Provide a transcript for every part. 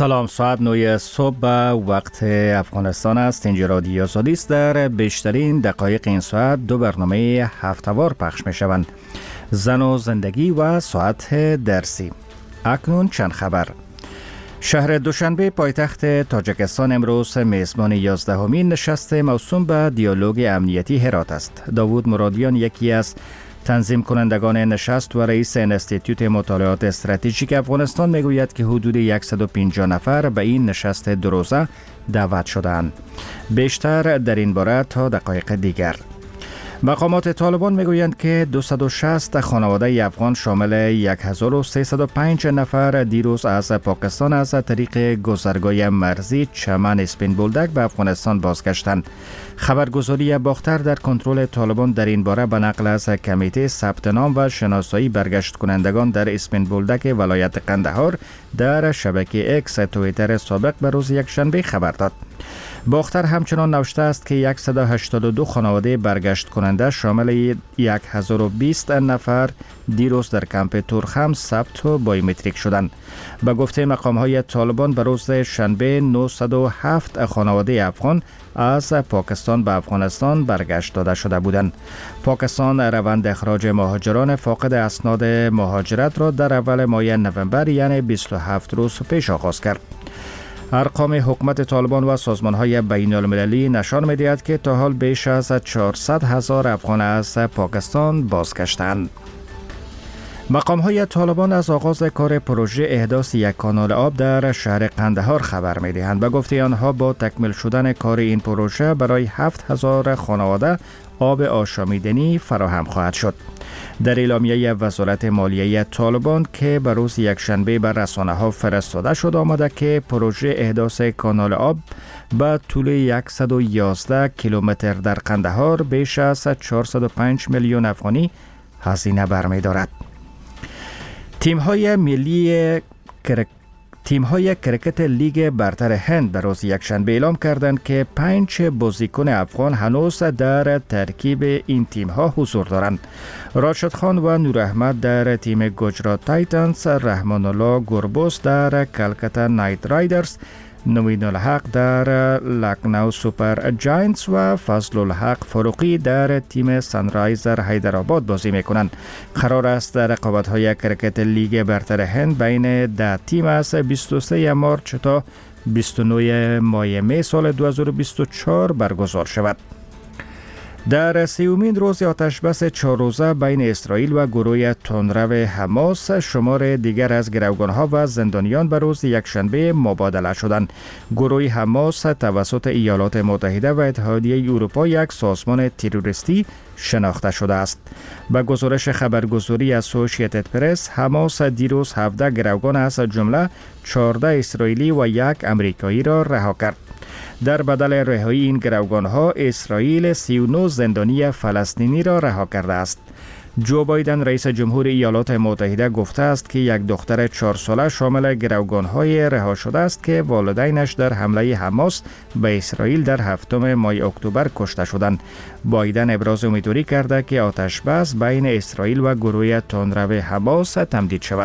سلام، ساعت 9 صبح به وقت افغانستان است. اینجا رادیو آزادی است. در بیشترین دقایق این ساعت دو برنامه هفته‌وار پخش می شوند: زن و زندگی و ساعت درسی. اکنون چند خبر. شهر دوشنبه پایتخت تاجیکستان امروز میزبان 11مین نشست موسوم به دیالوگ امنیتی هرات است. داوود مرادیان، یکی از تنظیم کنندگان نشست و رئیس انستیتوت مطالعات استراتژیک افغانستان، میگوید که حدود 150 نفر به این نشست دو روزه دعوت شدند. بیشتر در این باره تا دقایق دیگر. مقامات طالبان میگویند که 260 خانواده افغان شامل 1305 نفر دیروز از پاکستان از طریق گذرگاه مرزی چمن اسپین بولدک به افغانستان بازگشتند. خبرگزاری باختر در کنترل طالبان در این باره به نقل از کمیته ثبت نام و شناسایی برگشت کنندگان در اسپین بولدک ولایت قندهار در شبکه اکس توییتر سابق به روز یکشنبه خبر داد. باختر همچنان نوشته است که 182 خانواده برگشت کننده شامل 1020 نفر دیروز در کمپ تورخم ثبت و بایومتریک شدند. به گفته مقام‌های طالبان به روز شنبه 907 خانواده افغان از پاکستان به افغانستان برگشت داده شده بودند. پاکستان روند اخراج مهاجران فاقد اسناد مهاجرت را در اول ماه نوامبر، یعنی 27 روز پیش آغاز کرد. ارقام حکومت طالبان و سازمان‌های بین‌المللی نشان می‌دهد که تا حال بیش از 400,000 افغان از پاکستان بازگشتند. مقام‌های طالبان از آغاز کار پروژه احداث یک کانال آب در شهر قندهار خبر می‌دهند. به گفته آنها با تکمیل شدن کار این پروژه برای 7,000 خانواده آب آشامیدنی فراهم خواهد شد. در اعلامیه وزارت مالیه طالبان که به روز یکشنبه بر رسانه‌ها فرستاده شد آمده که پروژه احداث کانال آب به طول 111 کیلومتر در قندهار بیش از 405 میلیون افغانی هزینه برمی‌دارد. تیم‌های کرکت لیگ برتر هند به روز یکشنبه اعلام کردند که 5 بازیکن افغان هنوز در ترکیب این تیم‌ها حضور دارند. راشد خان و نور احمد در تیم گجرات تایتنز، رحمان الله گربوس در کلکتا نایت رایدرز، نوین الحق در لکنو سوپر جاینتس و فضل الحق فاروقی در تیم سنرایزر حیدرآباد بازی میکنند. قرار است در رقابت‌های کرکت لیگ برتر هند بین 10 تیم از 23 مارچ تا 29 ماه می سال 2024 برگزار شود. در 30مین روز آتشبس 4 روزه بین اسرائیل و گروه تندرو حماس، شمار دیگر از گروگانها و زندانیان به روز یکشنبه مبادله شدند. گروه حماس توسط ایالات متحده و اتحادیه اروپا یک سازمان تروریستی شناخته شده است. به گزارش خبرگزاری اسوسییتد پرس، حماس دیروز 17 گروگان از جمله 14 اسرائیلی و 1 امریکایی را رها کرد. در بدل رهایی این گروگان‌ها، اسرائیل 39 زندانی فلسطینی را رها کرده است. جو بایدن رئیس جمهور ایالات متحده گفته است که یک دختر 4 ساله شامل گروگان‌های رها شده است که والدینش در حمله حماس به اسرائیل در 7 ماه اکتبر کشته شدند. بایدن ابراز امیدواری کرده که آتش‌بس بین اسرائیل و گروه تندرو حماس تمدید شود.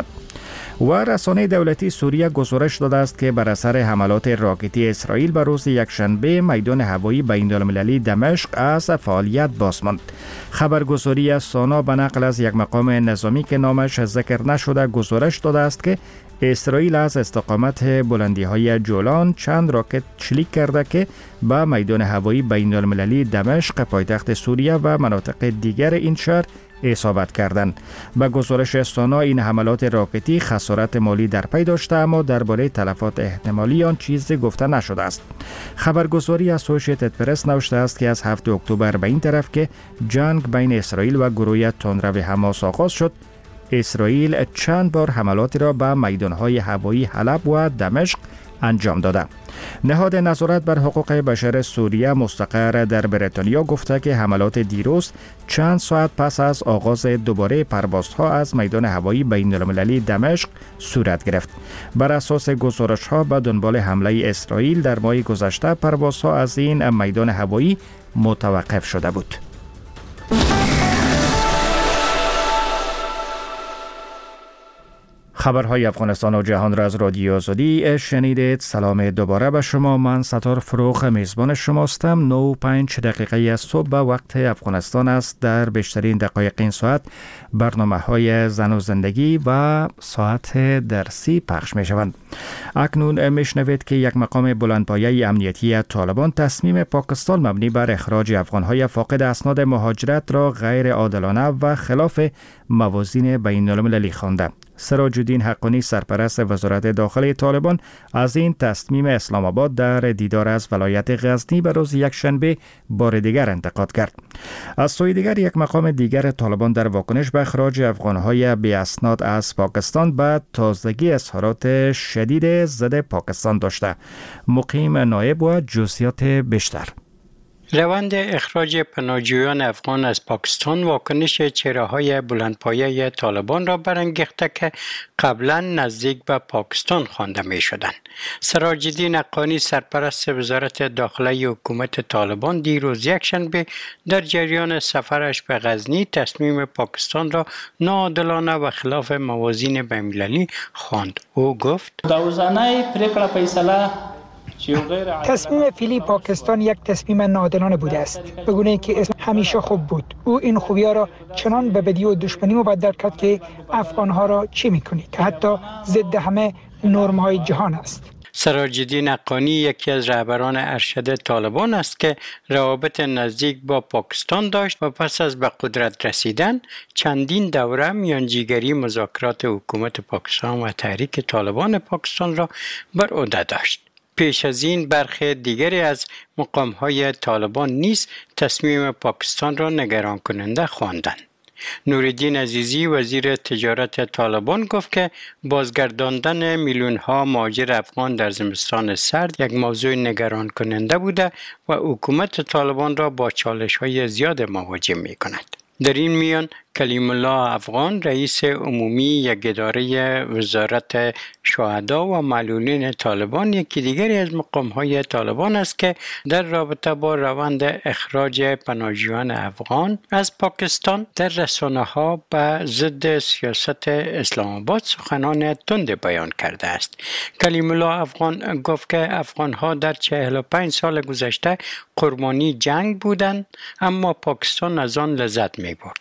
و رسانه دولتی سوریه گزارش داده است که بر اثر حملات راکتی اسرائیل به روز یکشنبه میدان هوایی بین‌المللی دمشق از فعالیت باز ماند. خبرگزاری سانا به نقل از یک مقام نظامی که نامش ذکر نشده گزارش داده است که اسرائیل از استقامت بلندی‌های جولان چند راکت چلیک کرده که به میدان هوایی بین‌المللی دمشق پایتخت سوریه و مناطق دیگر این شهر اصابت کردند. به گزارش سانا این حملات راکتی خسارت مالی در پی داشته، اما درباره تلفات احتمالی آن چیزی گفته نشده است. خبرگزاری اسوسییتد پرس نوشته است که از 7 اکتبر به این طرف که جنگ بین اسرائیل و گروه تندرو حماس آغاز شد، اسرائیل چند بار حملاتی را به میدانهای هوایی حلب و دمشق انجام داده. نهاد نظارت بر حقوق بشر سوریه مستقر در بریتانیا گفته که حملات دیروز چند ساعت پس از آغاز دوباره پروازها از میدان هوایی بین‌المللی دمشق صورت گرفت. بر اساس گزارش‌ها به دنبال حمله اسرائیل در ماه گذشته پروازها از این میدان هوایی متوقف شده بود. خبرهای افغانستان و جهان را از رادیو آزادی شنیدید. سلام دوباره به شما. من ستار فروغ میزبان شماستم. 9:05 دقیقه از صبح به وقت افغانستان است. در بیشترین دقایق این ساعت برنامه های زن و زندگی و ساعت درسی پخش می شوند. اکنون میشنوید که یک مقام بلندپایه امنیتی طالبان تصمیم پاکستان مبنی بر اخراج افغانهای فاقد اسناد مهاجرت را غیر عادلانه و خلاف موازین بین المللی خوانده. سراج الدین حقانی سرپرست وزارت داخلی طالبان از این تصمیم اسلام آباد در دیدار از ولایت غزنی به روز یکشنبه بار دیگر انتقاد کرد. از سوی دیگر یک مقام دیگر طالبان در واکنش به اخراج افغانهای بی اسناد از پاکستان به تازگی اظهارات شدید ضد پاکستان داشته. مقیم نایب و جزئیات بیشتر. روند اخراج پناهجویان افغان از پاکستان واکنش چهره‌های بلندپایه طالبان را برانگیخته که قبلا نزدیک به پاکستان خوانده می‌شدند. سراج الدین حقانی سرپرست وزارت داخلی حکومت طالبان دیروز یکشنبه در جریان سفرش به غزنی تصمیم پاکستان را ناعادلانه و خلاف موازین بین‌المللی خواند. او گفت: تصمیم فعلی پاکستان یک تصمیم ناعادلانه بوده است، به گونه‌ای که اسم همیشه خوب بود. او این خوبی‌ها را چنان به بدی و دشمنی مبدل کرد که افغان‌ها را چی می‌کنید که حتی ضد همه نرم‌های جهان است. سراج الدین حقانی یکی از رهبران ارشد طالبان است که روابط نزدیک با پاکستان داشت و پس از به قدرت رسیدن چندین دوره میانجیگری مذاکرات حکومت پاکستان و تحریک طالبان پاکستان را بر عهده داشت. پیش از این برخی دیگری از مقام‌های طالبان نیز تصمیم پاکستان را نگران کننده خواندند. نورالدین عزیزی وزیر تجارت طالبان گفت که بازگرداندن میلیون‌ها مهاجر افغان در زمستان سرد یک موضوع نگران کننده بوده و حکومت طالبان را با چالش‌های زیاد مواجه می‌کند. در این میان کلیم الله افغان رئیس عمومی یک اداره وزارت شهدا و معلولین طالبان یکی دیگری از مقام‌های طالبان است که در رابطه با روند اخراج پناهجویان افغان از پاکستان در رسانه‌ها به ضد سیاست اسلام آباد سخنان تند بیان کرده است. کلیم الله افغان گفت که افغان‌ها در 45 سال گذشته قربانی جنگ بودند، اما پاکستان از آن لذت می‌برد.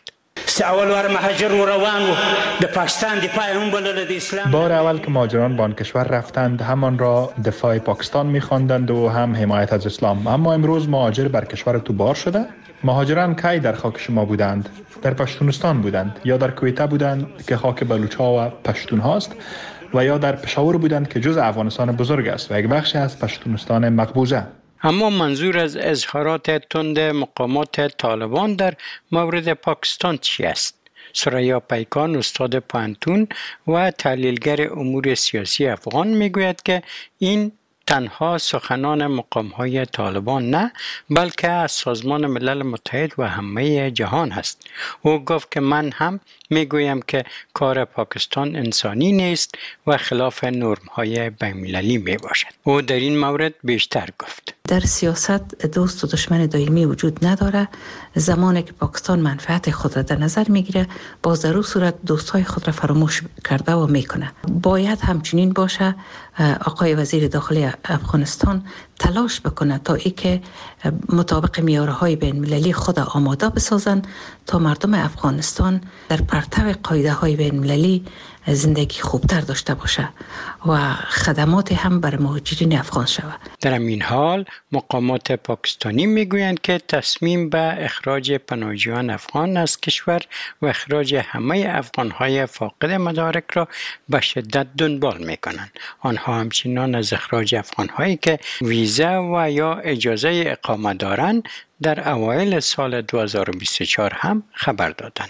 بار اول که مهاجران به آن کشور رفتند همان را دفاع پاکستان می‌خواندند و هم حمایت از اسلام. اما امروز مهاجر بر کشور تو بار شده. مهاجران کی در خاک شما بودند؟ در پشتونستان بودند یا در کویته بودند که خاک بلوچ‌ها و پشتون هاست، و یا در پشاور بودند که جزء افغانستان بزرگ است و یک بخشی از پشتونستان مقبوضه. اما منظور از اظهارات تند مقامات طالبان در مورد پاکستان چی است؟ سریا پیکان استاد پوهنتون و تحلیلگر امور سیاسی افغان میگوید که این تنها سخنان مقام‌های طالبان نه، بلکه از سازمان ملل متحد و همه جهان است. او گفت که من هم میگویم که کار پاکستان انسانی نیست و خلاف نرم‌های بین‌المللی میباشد. او در این مورد بیشتر گفت: در سیاست دوست و دشمن دائمی وجود نداره. زمانی که پاکستان منفعت خود را در نظر میگیره، باز در اون صورت دوستای خود را فراموش کرده و میکنه. باید همچنین باشه. آقای وزیر داخلی افغانستان تلاش بکنه تا ای که مطابق معیارهای بین المللی خود آماده بسازن تا مردم افغانستان در پرتو قاعده های بین المللی زندگی خوبتر داشته باشه و خدمات هم بر مهاجرین افغان شود. در این حال مقامات پاکستانی میگویند که تصمیم به اخراج پناهجویان افغان از کشور و اخراج همه افغانهای فاقد مدارک را به شدت دنبال میکنند. آنها همچنان از اخراج افغانهایی که ویزا و یا اجازه اقامه دارند در اوایل سال 2024 هم خبر دادند.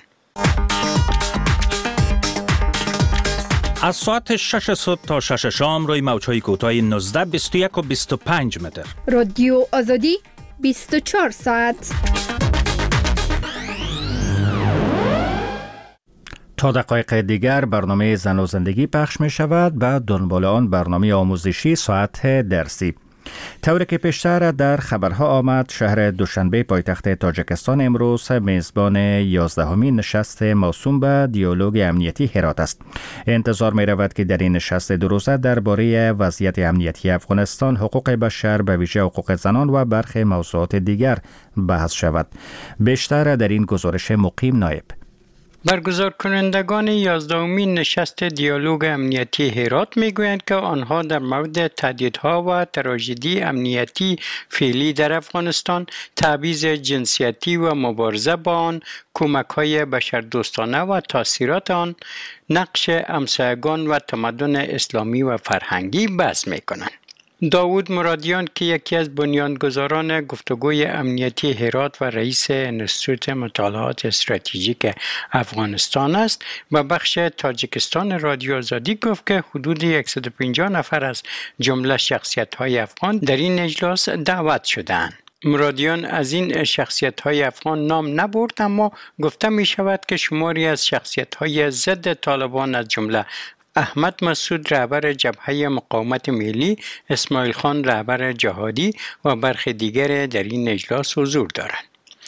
از ساعت 6 صبح تا 6 شام روی موج‌های کوتاه 19 21 و 25 متر. رادیو آزادی 24 ساعت. تا دقایق دیگر برنامه زن و زندگی پخش می شود. بعد دنبال آن برنامه آموزشی ساعت درسی. طوری که پیشتر در خبرها آمد، شهر دوشنبه پایتخت تاجیکستان امروز میزبان 11مین نشست موسوم به دیالوگ امنیتی هرات است. انتظار می رود که در این نشست دو روزه درباره وضعیت امنیتی افغانستان، حقوق بشر، به ویژه حقوق زنان و برخی موضوعات دیگر بحث شود. بیشتر در این گزارش مقیم نایب. برگزار کنندگان 11مین نشست دیالوگ امنیتی هرات میگویند که آنها در مورد تهدیدها و تراژدی امنیتی فعلی در افغانستان، تبعیض جنسیتی و مبارزه با آن، کمک‌های بشردوستانه و تاثیرات آن، نقش همسایگان و تمدن اسلامی و فرهنگی بحث می‌کنند. داوود مرادیان که یکی از بنیانگذاران گفتگوی امنیتی هرات و رئیس انستیتوت مطالعات استراتژیک افغانستان است، و بخش تاجیکستان رادیو آزادی گفت که حدود 150 نفر از جمله شخصیت‌های افغان در این اجلاس دعوت شدند. مرادیان از این شخصیت‌های افغان نام نبرد، اما گفته می شود که شماری از شخصیت‌های ضد طالبان از جمله احمد مسعود رهبر جبهه مقاومت ملی، اسماعیل خان رهبر جهادی و برخی دیگر در این اجلاس حضور دارند.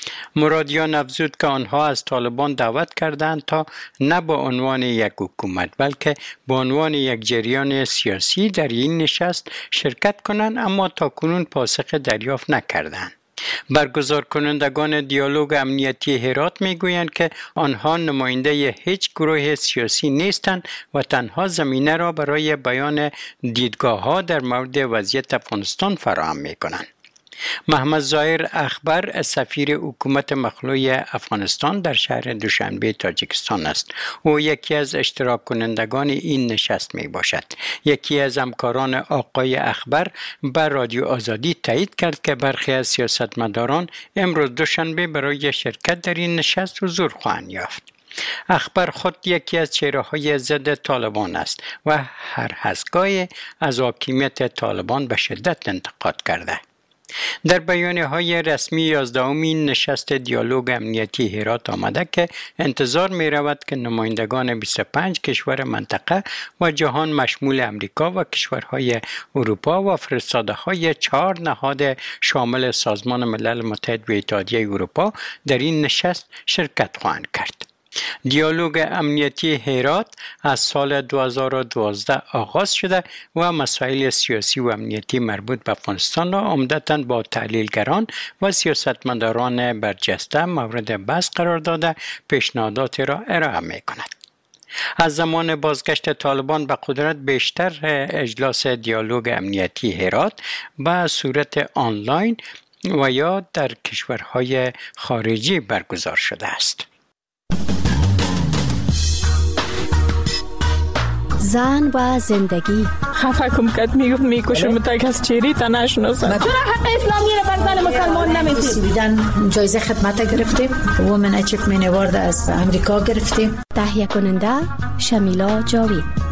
مرادیان افزود که آنها از طالبان دعوت کردند تا نه به عنوان یک حکومت بلکه به عنوان یک جریان سیاسی در این نشست شرکت کنند، اما تاکنون پاسخ دریافت نکردند. برگزار کنندگان دیالوگ امنیتی هرات میگویند که آنها نماینده هیچ گروه سیاسی نیستند و تنها زمینه را برای بیان دیدگاه‌ها در مورد وضعیت افغانستان فراهم می‌کنند. محمد ظاهر اخبر سفیر حکومت مخلوع افغانستان در شهر دوشنبه تاجیکستان است. او یکی از اشتراک کنندگان این نشست می باشد. یکی از همکاران آقای اخبر به رادیو آزادی تایید کرد که برخی از سیاستمداران امروز دوشنبه برای شرکت در این نشست حضور خواهند یافت. اخبر خود یکی از چهره‌های ضد طالبان است و هر هستگاهی از حاکمیت طالبان به شدت انتقاد کرده. در بیانیه‌های رسمی 11مین نشست دیالوگ امنیتی هرات آمده که انتظار می رود که نمایندگان 25 کشور منطقه و جهان مشمول امریکا و کشورهای اروپا و فرستاده‌های 4 نهاد شامل سازمان ملل متحد و اتحادیه اروپا در این نشست شرکت خواهند کرد. دیالوگ امنیتی هرات از سال 2012 آغاز شده و مسائل سیاسی و امنیتی مربوط به افغانستان را عمدتاً با تحلیلگران و سیاستمداران برجسته مورد بحث قرار داده پیشنهادات را ارائه می کند. از زمان بازگشت طالبان به قدرت بیشتر اجلاس دیالوگ امنیتی هرات به صورت آنلاین و یا در کشورهای خارجی برگزار شده است. زن و زندگی خفه کم کد میگفت میکشم تا از چیری تا نشناسم. چرا حق اسلامی را بر زن مسلمان نمیدید؟ بیدن جایزه خدمت گرفتیم، وومن اچیومنت اوارد از امریکا گرفتیم. تهیه کننده شمیلا جاوید.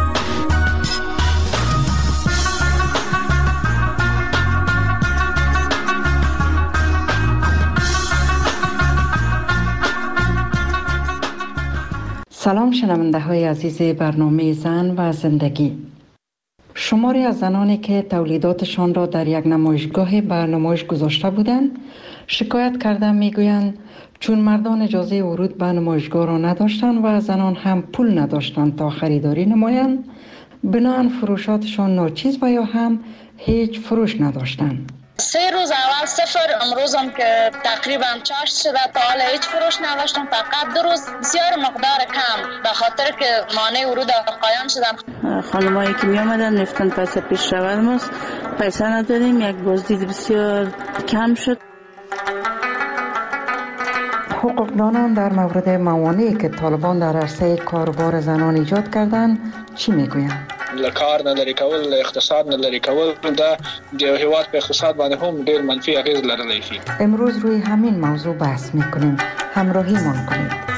سلام شنونده های عزیز برنامه زن و زندگی. شماری از زنانی که تولیداتشان را در یک نمایشگاه به نمایش گذاشته بودند شکایت کرده میگویند چون مردان اجازه ورود به نمایشگاه را نداشتند و زنان هم پول نداشتند تا خریداری نمایند، بنابراین فروشاتشان ناچیز و یا هم هیچ فروش نداشتند. 3 روز اول 0، امروز هم که تقریبا چاشت شده تا حالا هیچ فروش نداشتم، فقط 2 روز بسیار مقدار کم به خاطر که مانع ورود قایم شدم. خانمایی که می آمدن رفتن پس پیش رود پیسه نداریم، یک بازدید بسیار کم شد. حقوقدانان در مورد موانعی که طالبان در عرصه کاروبار زنان ایجاد کردند چی میگویند؟ کار نداری کول، اقتصاد نداری کول، د هیواد په اقتصاد باندې هم ډېر منفي اغیز لرلی شي. امروز روی همین موضوع بحث میکنیم. همراهیمان کنید.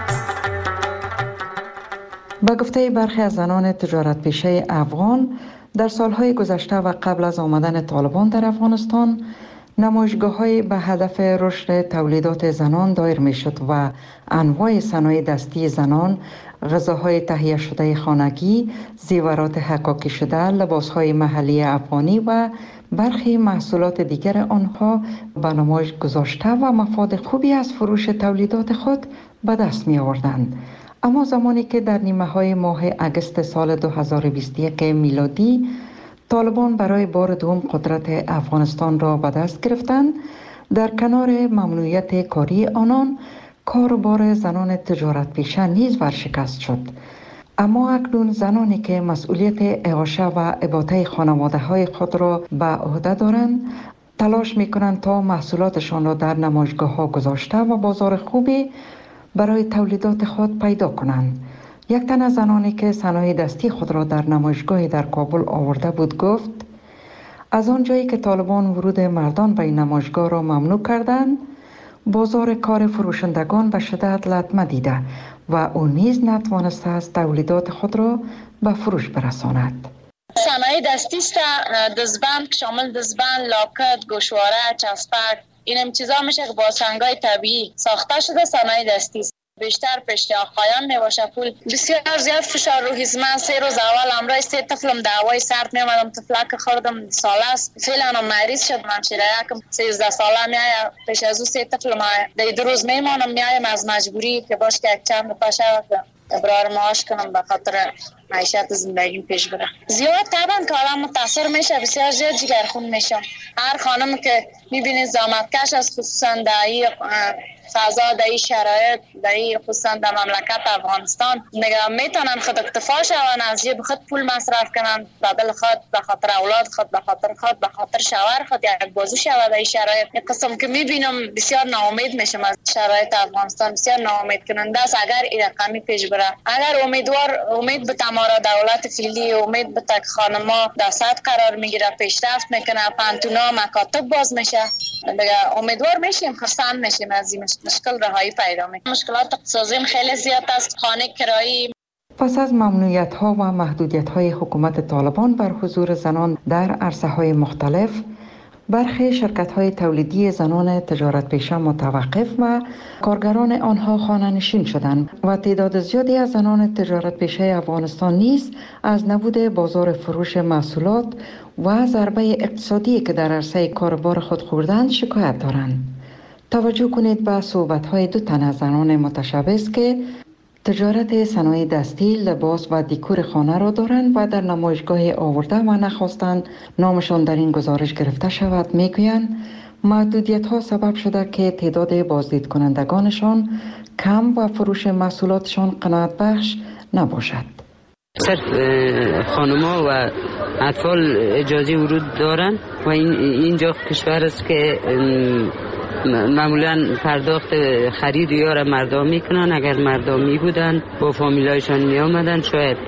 به گفته برخی از زنان تجارت پیشه افغان، در سالهای گذشته و قبل از آمدن طالبان در افغانستان نمایشگاه‌های به هدف رشد تولیدات زنان دایر می‌شد و انواع صنایع دستی زنان، غذاهای تهیه شده خانگی، زیورات حکاکی شده، لباسهای محلی افغانی و برخی محصولات دیگر آنها به نمایش گذاشته و مفاد خوبی از فروش تولیدات خود به دست می آوردند. اما زمانی که در نیمه‌های ماه اگست سال 2021 میلادی طالبان برای بار دوم قدرت افغانستان را به دست گرفتند، در کنار ممنوعیت کاری آنان، کاروبار زنان تجارت پیشه نیز ورشکست شد. اما اکنون زنانی که مسئولیت اعاشه و اباطه خانواده‌های خود را به عهده دارند، تلاش می‌کنند تا محصولاتشان را در نمایشگاه‌ها گذاشته و بازار خوبی برای تولیدات خود پیدا کنند. یک تن از زنانی که صنایع دستی خود را در نمایشگاهی در کابل آورده بود گفت: از آنجایی که طالبان ورود مردان به این نمایشگاه را ممنوع کردند، بازار کار فروشندگان به شدت لطمه دیده و او نیز نتوانسته است تولیدات خود را به فروش برساند. صنایع دستی است، دزبند شامل دزبند، لاکت، گوشواره، چسبک، این چیزا میشه که با سنگای طبیعی ساخته شده صنایع دستی است. بیشتر پشت آقایان میباشه. پول بسیار زیاد فشار روحی من 3 روز اول امروز 3 طفلم دعوای سرد میامدم، طفلک خوردم ساله است، فعلا مریض شد، من شیرایکم 13 ساله میای، پیش از او 3 طفلم در 2 روز میمانم، میایم از مجبوری که باش که یک چند پاشه ابرار معاش کنم به خاطر معیشت زندگی پیش بره. زیاد طبعا که آدم متاثر میشه، بسیار زیاد جگرخون میشم. هر خانم که میبینید زحمتکش است، خصوصا در فضا، در شرایط، در خصوصا در مملکت افغانستان میتونن خود اکتفا شون، از جیب خود پول مصرف کنن، بدل خود، به خاطر اولاد خود، به خاطر خود، به خاطر شوهر خود یک بازو شود. در شرایط یک قسم که میبینم بسیار ناامید میشم از شرایط افغانستان، بسیار ناامید کننده است. اگر این رقمی پیش بره، اگر امید به تمارا دولت فعلی، امید به تک خانما در سطح قرار میگیره، پیشرفت میکنه، پانتونا مکاتب باز میشه، دیگه امیدوار میشیم، خرسند میشیم از این مشکل رهایی پیدا میکنه. مشکلات اقتصادی خیلی زیاد است، خانه کرایی. پس از ممنوعیت‌ها و محدودیت‌های حکومت طالبان بر حضور زنان در عرصه‌های مختلف، برخی شرکت‌های تولیدی زنان تجارت پیشه متوقف و کارگران آنها خانه‌نشین شدند و تعداد زیادی از زنان تجارت پیشه افغانستان نیز از نبود بازار فروش محصولات و ضربه اقتصادی که در عرصه کاروبار خود خوردند شکایت دارند. توجه کنید به صحبت‌های 2 تن از زنان متشبث که تجارت صنایع دستی، لباس و دیکور خانه را دارند و در نمایشگاه آورده و نخواستند نامشان در این گزارش گرفته شود. میگویند محدودیت‌ها سبب شده که تعداد بازدید کنندگانشان کم و فروش محصولاتشان قناعت بخش نباشد. صرف خانم‌ها و اطفال اجازه ورود دارند و اینجا کشور است که معمولا پرداخت خرید یا را مردم میکنن. اگر مردمی بودن با فامیلایشان می آمدن شاید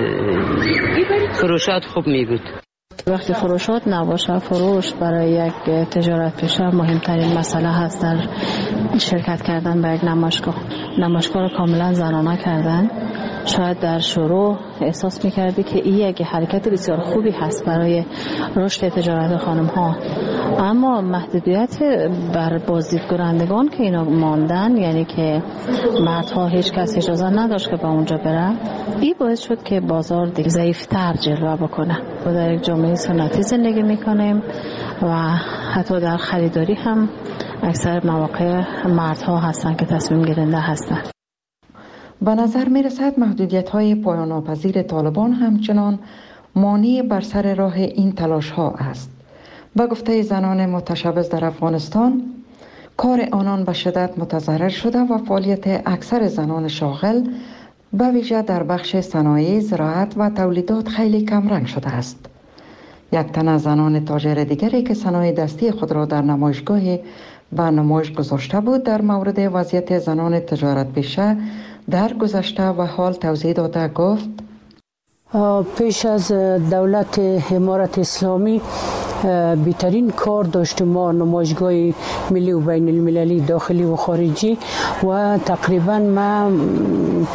فروشات خوب می بود. وقتی فروشات نباشه، فروش برای یک تجارت پیشه مهمترین مسئله هست. در شرکت کردن به یک نمایشگاه را کاملا زنانه کردن. شاید در شروع احساس میکردی که این یک حرکت بسیار خوبی هست برای رشد تجارت خانم ها، اما محدودیت بر بازدید کنندگان که اینا ماندن، یعنی که مردها هیچ کس اجازه نداشت که به اونجا بره، این باعث شد که بازار دیگه ضعیفتر جلوه بکنه. و در یک جامعه سنتی زندگی میکنیم و حتی در خریداری هم اکثر مواقع مردها هستن که تصمیم گیرنده هستن. به نظر می رسد محدودیت‌های پایان‌ناپذیر طالبان همچنان مانع بر سر راه این تلاش ها است. به گفته زنان متشبث در افغانستان، کار آنان به شدت متضرر شده و فعالیت اکثر زنان شاغل به ویژه در بخش صنایع، زراعت و تولیدات خیلی کمرنگ شده است. یک تن از زنان تاجر دیگری که صنایع دستی خود را در نمایشگاه به نمایش گذاشته بود، در مورد وضعیت زنان تجارت پیشه در گذشته و حال توضیح داده گفت: پیش از دولت امارت اسلامی بهترین کار داشتیم ما، نمایشگاه ملی و بین المللی داخلی و خارجی، و تقریبا ما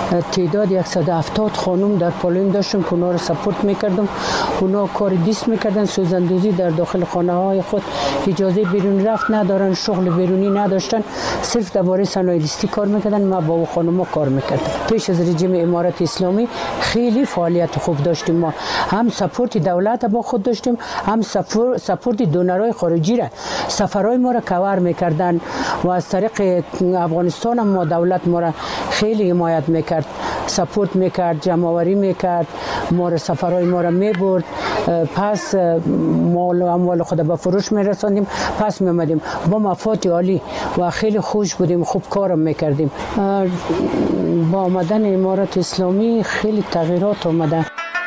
تعداد 170 خانم در پالویم داشتم که اونا رو سپورت میکردم. اونا کار دیست میکردن، سوزندوزی در داخل خانه های خود، اجازه بیرون رفت ندارن، شغل بیرونی نداشتن، صرف درباره صنایع دستی کار میکردن. ما با خانم کار میکردم. پیش از رژیم امارت اسلامی خیلی فعالیت خوب داشتیم. ما هم سپورت دولت با خود داشتیم، هم سپورت دونرای خارجی را، سفرهای ما را کاور میکردن و از طریق افغانستان هم ما دولت ما را خیلی حمایت میکرد، سپورت میکرد، جمع‌آوری میکرد، ما را سفرهای ما را میبرد، پس مال و اموال خود به فروش میرساندیم، پس میامدیم با مفاد عالی و خیلی خوش بودیم، خوب کارم میکردیم. با آمدن امارت اسلامی خیلی تغییرات آمده.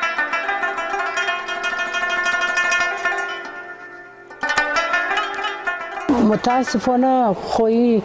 متاسفانه خوی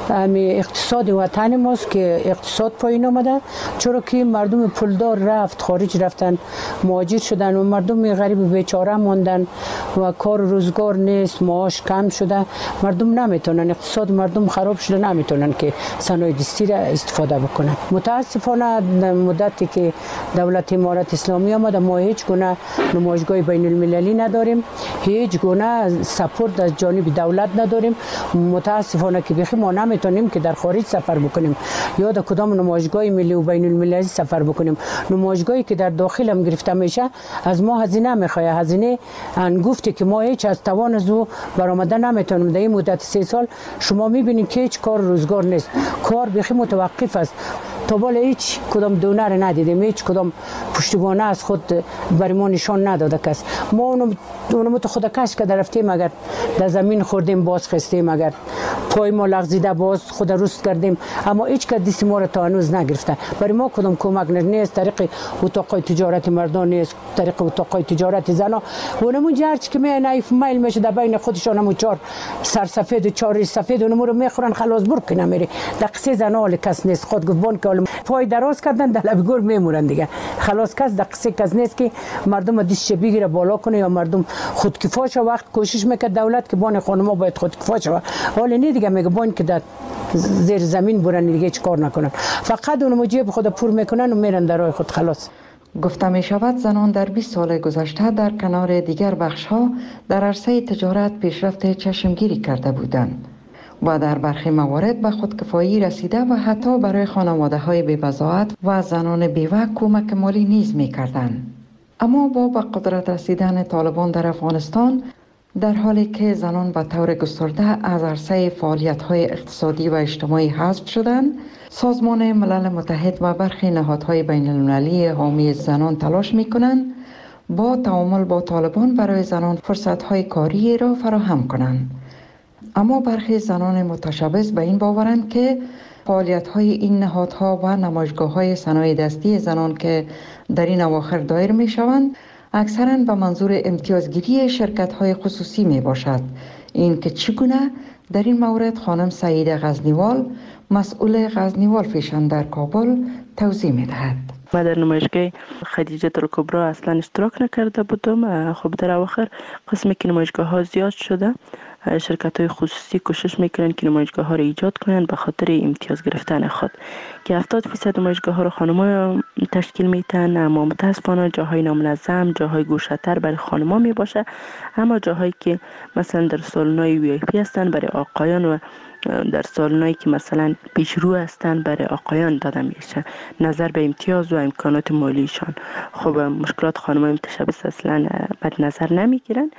اقتصاد وطن ماست که اقتصاد پایین آمده، چرا که مردم پولدار رفت خارج، رفتن مهاجر شدن و مردم غریب بیچاره ماندن و کار و روزگار نیست، معاش کم شده، مردم نمیتونن، اقتصاد مردم خراب شده، نمیتونن که صنایع دستی را استفاده بکنن. متاسفانه مدتی که دولت امارت اسلامی آمده ما هیچ گونه نمایشگاه بین المللی نداریم، هیچ گونه سپورت از جانب دولت نداریم. متاسفانه که بخی ما نمیتونیم که در خارج سفر بکنیم یا در کدام نمایشگاه ملی و بین المللی سفر بکنیم. نمایشگاهی که در داخل هم گرفته میشه از ما هزینه میخواد، هزینه انگفتی که ما هیچ از توان از او برآمده نمیتونیم. در این مدت 3 سال شما میبینید که هیچ کار روزگار نیست، کار بخی متوقف است. تا بالا هیچ کدام دونر ندیدیم، هیچ کدام پشتیبانه از خود بر ما نشان نداده کس. ما اونم تو خود کش که رفتیم، اگر در زمین خوردیم باز خستیم، اگر پای ما لغزیده باز خود رست کردیم، اما هیچ که دست ما را تا هنوز نگرفته. برای ما کدام کمک نیست، طریق اتاقای تجارت مردان نیست، طریق اتاقای تجارت زنا. اونمون جرچ که نایف میل میشه در بین خودشان، همون 4 سرسفید و 4 سفید اونم رو میخورن، خلاص برک نمیره. در قصه زنا کس نیست، خود گفتن که پای دراز کردن در لب گور میمونن دیگه، خلاص کس در قصه کس نیست که مردم دستش بگیره بالا کنه یا مردم خودکفا شه. وقت کوشش میکرد دولت که بان خانم‌ها باید خودکفا شه، حالا نه دیگه میگه بان که در زیر زمین برن دیگه هیچ کار نکنن، فقط اونم جیب خود پر میکنن و میرن در راه خود. خلاص گفته می شود زنان در 20 سال گذشته در کنار دیگر بخش‌ها در عرصه تجارت پیشرفت چشمگیری کرده بودند و در برخی موارد به خودکفایی رسیده و حتی برای خانواده‌های بی‌بضاعت و زنان بیوه کمک مالی نیز می‌کردند. اما با به قدرت رسیدن طالبان در افغانستان، در حالی که زنان به طور گسترده از عرصه فعالیت‌های اقتصادی و اجتماعی حذف شدند، سازمان ملل متحد و برخی نهادهای بین‌المللی حامی زنان تلاش می‌کنند با تعامل با طالبان برای زنان فرصت‌های کاری را فراهم کنند. اما برخی زنان متشبث به این باورند که فعالیت‌های این نهادها و نمایشگاه‌های صنایع دستی زنان که در این اواخر دایر می‌شوند اکثراً به منظور امتیازگیری شرکت‌های خصوصی میباشد. این که چگونه در این مورد خانم سعیده غزنیوال، مسئول غزنیوال فیشن در کابل توضیح می‌دهد. ما در نمایشگاه خدیجه الکبری اصلا اشتراک نکرده بودم. خب در اواخر قسمی که نمایشگاه ها زیاد شده، شرکت های خصوصی کوشش میکنن که نمایشگاه ها را ایجاد کنن به خاطر امتیاز گرفتن خود، که 70% نمایشگاه ها را خانم‌ها تشکیل میتن. اما متاسفانه جاهای نامنظم، جاهای گوشه‌تر برای خانم‌ها میباشه، اما جاهایی که مثلا در سالن‌های وی آی پی هستن برای آقایان و در سالنایی که مثلا پیشرو هستن برای آقایان داده میشه، نظر به امتیاز و امکانات مالیشان. خب مشکلات خانم‌های متشبث اصلا بد نظر نمیگیرن.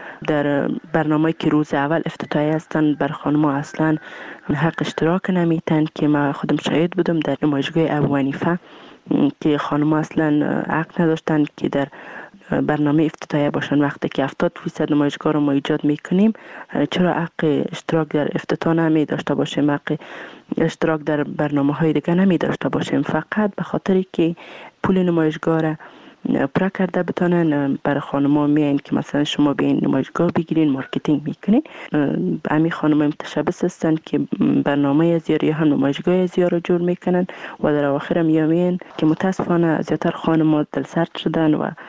در برنامه‌ای که روز اول افتتاحیه هستن بر خانم‌ها اصلا حق اشتراک نمیتن، که من خودم شاهد بودم در نمایشگاه ابو حنیفه که خانم‌ها اصلا حق نداشتن که در برنامه افتتاحیه باشن. وقتی که 70% نمایشگاه رو ما ایجاد میکنیم، چرا حق اشتراک در افتتاح نمی داشته باشیم، حق اشتراک در برنامه های دیگه نمی داشته باشیم؟ فقط به خاطری که پول نمایشگاه را پرا کرده بتونن برای خانم‌ها میان که مثلا شما بیاین نمایشگاه بگیرین، مارکتینگ میکنین. همین خانم‌ها متشبث هستن که برنامه ازیار یا هم نمایشگاه ازیار رو جور میکنن و در اواخر هم میان که متاسفانه زیادتر خانم‌ها دلسرد شدن و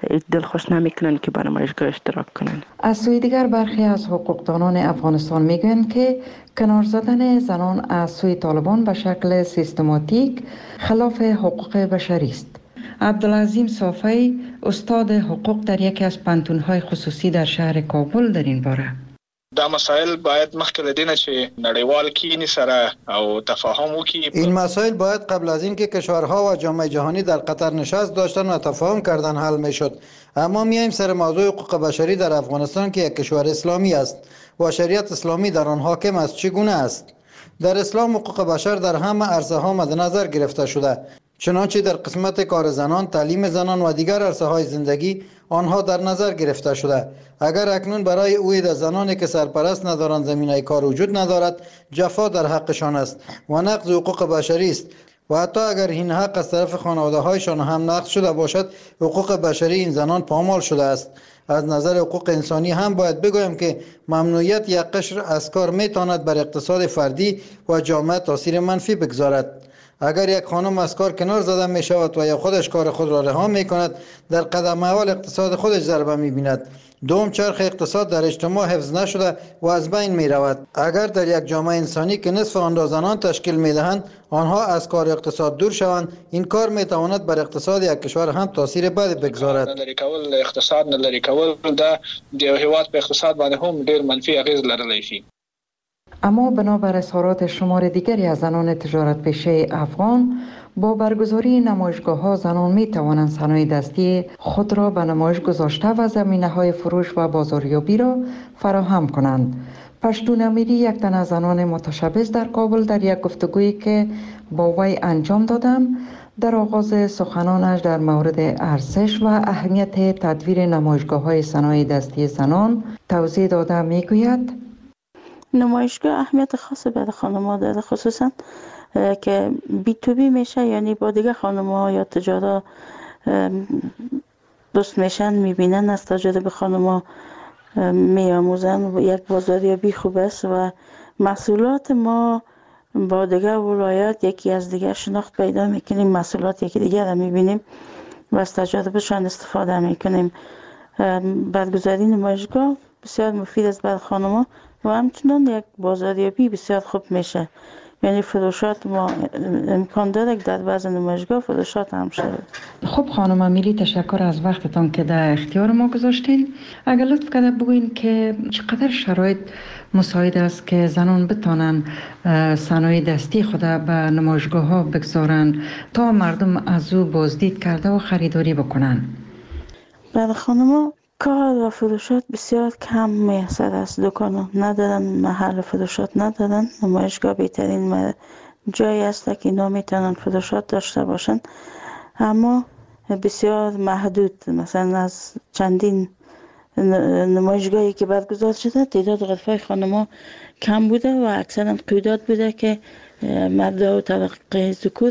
دلخوش نمیکنن که به نمایشگاه اشتراک کنن. از سوی دیگر برخی از حقوقدانان افغانستان میگویند که کنار زدن زنان از سوی طالبان به شکل سیستماتیک خلاف حقوق بشری است. عبدالعظیم صافی استاد حقوق در یکی از پانتون‌های خصوصی در شهر کابل در این باره: دا مسائل باید مخکې له دې نه چې نړیوال کینی سره او تفاهم وکړي. این مسائل باید قبل از اینکه کشورها و جامعه جهانی در قطر نشست داشتن و تفاهم کردن حل میشد. اما میایم سر موضوع حقوق بشری در افغانستان که یک کشور اسلامی است و شریعت اسلامی در آن حاکم است. چگونه است؟ در اسلام حقوق بشر در همه عرصه ها مد نظر گرفته شده، چنانچه در قسمت کار زنان، تعلیم زنان و دیگر عرصه های زندگی آنها در نظر گرفته شده. اگر اکنون برای اوید زنانی که سرپرست ندارند زمینه کار وجود ندارد، جفا در حقشان است و نقض حقوق بشری است. و حتی اگر این حق از طرف خانواده هایشان هم نقض شده باشد، حقوق بشری این زنان پامال شده است. از نظر حقوق انسانی هم باید بگویم که ممنوعیت یک قشر از کار میتواند بر اقتصاد فردی و جامعه تاثیر منفی بگذارد. اگر یک خانم از کار کنار زده می شود و یا خودش کار خود را رها می کند، در قدم اول اقتصاد خودش ضربه می بیند. دوم، چرخ اقتصاد در اجتماع حفظ نشده و از بین می رود. اگر در یک جامعه انسانی که نصف آن را زنان تشکیل می دهند آنها از کار اقتصاد دور شوند، این کار می تواند بر اقتصاد یک کشور هم تاثیر بد بگذارد. اقتصاد نه لري کول دا د هیواد په اقتصاد باندې هم ډیر منفي اغیز لرلی شي. اما بنابر اظهارات شمار دیگری از زنان تجارت پیشه افغان، با برگزاری نمایشگاه‌ها زنان می توانند صنایع دستی خود را به نمایش گذاشته و زمینه‌های فروش و بازاریابی را فراهم کنند. پشتون امیری، یک تن از زنان متشبث در کابل، در یک گفتگویی که با وی انجام دادم در آغاز سخنانش در مورد ارزش و اهمیت تدویر نمایشگاه‌های صنایع دستی زنان توضیح داده میگوید: نمایشگاه اهمیت خاصی برای خانم‌ها داره، خصوصا که بی تو بی میشه، یعنی با دیگه خانم‌ها یا تجارت دوست میشن، میبینن، از تجربه خانم‌ها میآموزن. یک بازاریابی خوب است و محصولات ما با دیگه ولایات یکی از دیگه شناخت پیدا میکنیم، محصولات یکی دیگه را میبینیم و از تجربهشان استفاده میکنیم. برگزاری نمایشگاه بسیار مفید است برای خانم‌ها و همچنان یک بازاریابی بسیار خوب میشه، یعنی فروشات ما امکان داره که در بعض نمایشگاه فروشات هم شده. خب خانم امیری، تشکر از وقتتان که در اختیار ما گذاشتین. اگر لطف کرده بگوین که چقدر شرایط مساعد است که زنان بتانن صنایع دستی خود به نمایشگاه ها بگذارن تا مردم از او بازدید کرده و خریداری بکنن؟ برای خانم کار و فروشات بسیار کم میسر است. دکان ندارن، محل فروشات ندارن. نمایشگاه بهترین جایی است که اینا میتونن فروشات داشته باشن، اما بسیار محدود. مثلا از چندین نمایشگاهی که برگزار شده تعداد غرفه خانم‌ها کم بوده و اکثرا قیودات بوده که مردا و طبقه ذکور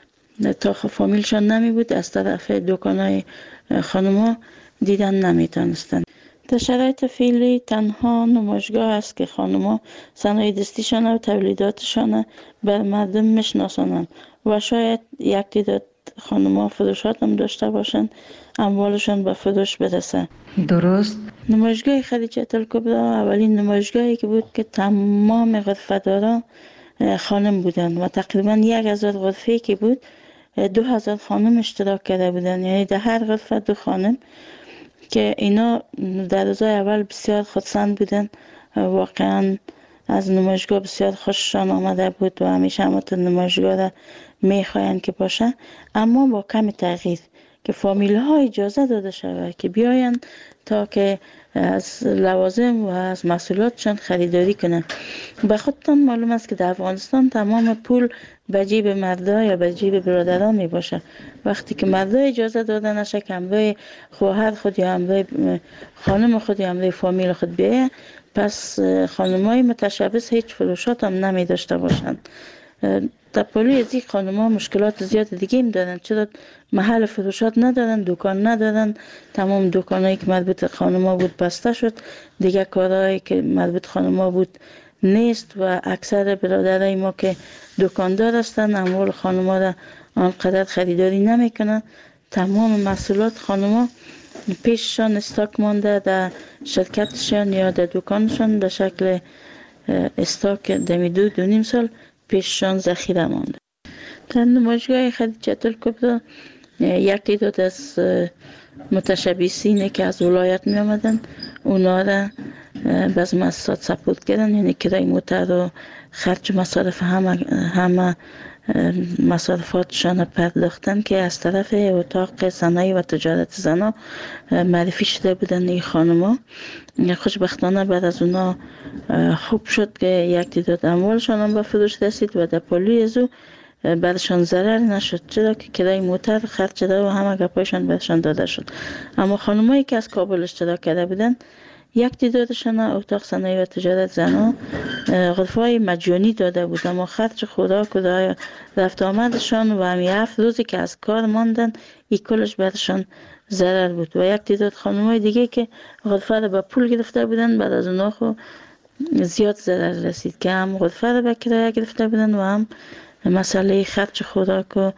تا فامیلشان نمی بود از طرف دکان‌های خانم‌ها دیدن نمیتونستن. در شرایط فعلی تنها نمایشگاه است که خانم‌ها صنایع دستیشان و تولیداتشان بر مردم میشناسانند و شاید یک تعداد خانم‌ها فروشات هم داشته باشند، اموالشان به فروش برسه. درست. نمایشگاه خدیجه الکبری اولین نمایشگاهی که بود که تمام غرفه‌داران خانم بودند و تقریبا 1000 غرفه که بود 2000 خانم اشتراک کرده بودند، یعنی در هر غرفه 2 خانم که اینا در روزهای اول بسیار خودسند بودن. واقعا از نمایشگاه بسیار خوششان آمده بود و همیشه همون نمایشگاه را میخواین که باشه، اما با کم تغییر که فامیل ها اجازه داده شود که بیاین تا که از لوازم و از محصولاتشان خریداری کنن. به خودتان معلوم است که در افغانستان تمام پول به جیب مردا یا به جیب برادران می باشه. وقتی که مردا اجازه داده نشه که همراه خواهر خود یا همراه خانم خود یا همراه فامیل خود بیایه، پس خانمای متشبث هیچ فروشات هم نمی داشته باشند. در پلوی از این خانم‌ها مشکلات زیاد دیگه هم دارن، چرا محل فروشات ندارن، دکان ندارن، تمام دکانایی که مربوط خانم‌ها بود بسته شد، دیگه کارهایی که مربوط خانم‌ها بود نیست و اکثر برادرای ما که دکاندار هستن اموال خانم‌ها را آنقدر خریداری نمیکنن. تمام محصولات خانم‌ها پیششان استاک مانده در شرکتشان یا در دکانشان در شکل استاک دمی 2.5 سال پیششان ذخیره مانده. در نمایشگاه خدیجه الکبری یک تعداد از متشبثینی که از ولایت می آمدن اونا را باز مؤسسات سپورت کردن، یعنی کرای موتر و خرج مصارف همه مصارفاتشان پرداختن که از طرف اتاق صنایع و تجارت زنا معرفی شده بودن این خانما. خوشبختانه بعد از اونا خوب شد که یک تعداد اموالشان هم به فروش رسید و در پلوی از او برشان ضرر نشد، چرا که کرای موتر خرج شده و همه گپایشان برشان داده شد. اما خانمایی که از کابل اشتراک کرده بودن یک تعدادشان اتاق صنایع و تجارت زنا غرفه‌های مجانی داده بود، اما خرج خوراک و رفت آمدشان و همی 7 روزی که از کار ماندن این کلش برشان ضرر بود. و یک تعداد خانمای دیگه که غرفه رو به پول گرفته بودن بعد از اونها خو زیاد ضرر رسید که هم غرفه رو به کرایه گرفته بودن و هم مسئله خرج خوراک و